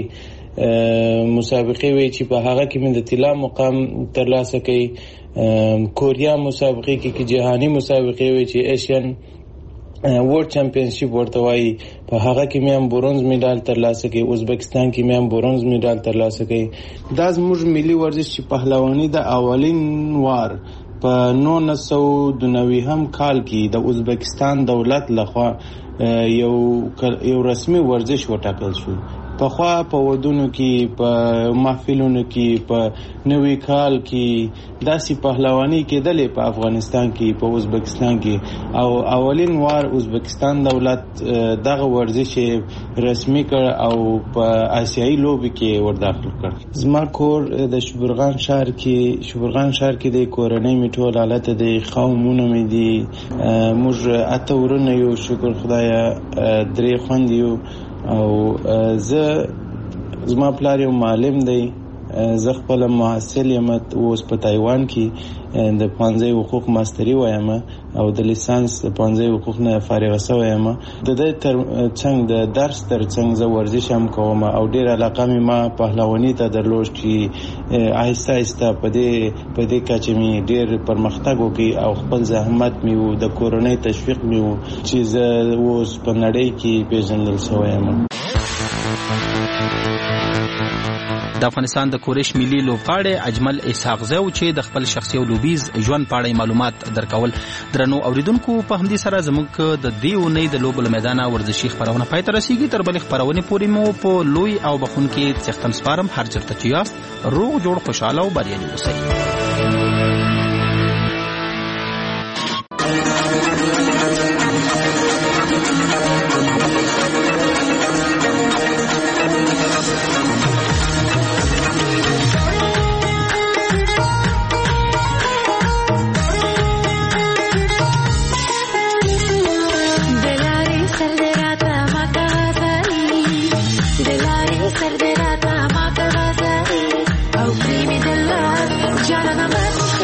مسابقې وی چې په هغه کې من د طلا مقام ترلاسه کړي. کوریا مسابقې کې کې جهانی مسابقې وی چې ایشین ورلد چمپیونشپ ورته وایي په هغه کې مې هم برونز میډال ترلاسه کړي. ازبکستان کې مې هم برونز میډال ترلاسه کړي. دا زموږ ملي ورزش چې پهلواني د اولین وار په نولس سوه دوه نوي کال کې د ازبکستان دولت لخوا یو یو رسمي ورزش وټاکل شو. په خوا په ودونو کې په محفلونو کې په نوي کال کې داسې پهلواني کېدلې په افغانستان کې په ازبکستان کې او اولین وار ازبکستان دولت دغه ورزش رسمي کړ او په آسیایي لوبي کې ورداخل کړ. زما کور د شبرغان شهر کې شبرغان شهر کې د کورنۍ میټول حالت د قومونو مې دي. موږ اته ورونه یو شکر خدایا درې خوندیو او زه زما پلار یو معلم دی. زه خپل محصل یم اوس په تایوان کې د پانځه حقوق ماستری وایم او د لیسانس د پانځه حقوق نه فارغ شوی یم. د دې تر څنګ د درس تر څنګ زه ورزش هم کوم او ډیر علاقه مې ما پهلواني ته درلود چې آهسته آهسته په دې په دې کچې مې ډیر پرمختګ وکړ او خپل زحمت مې وو د کورنۍ تشویق مې وو چې زه اوس په نړۍ کې پیژندل شوی یم. د افغانستان د کورش ملي لوبغاړی اجمل اسحاقزی چې د خپل شخصي او لوبیز ژوند په اړه معلومات درکول. درنو اوریدونکو په همدې سره زموږ د دې اونۍ د لوبو له میدانه ورزشي خبرونه پای ته رسیږي. تر بلې خبرونې پورې مو په لوی او بخونکي څښتن سپارم. هر چېرته چې یاست روغ جوړ خوشحاله او بریالي اوسئ. سر دراتا ما کرا زاری او پریمی دلار جانا نمت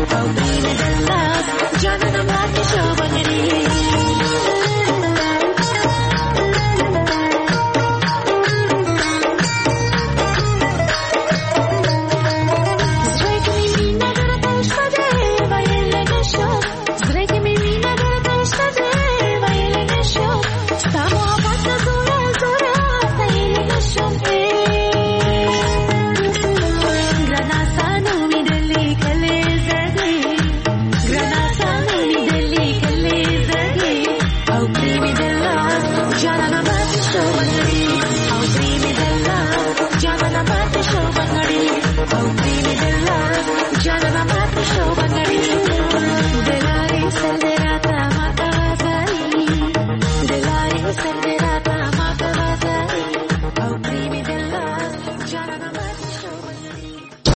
او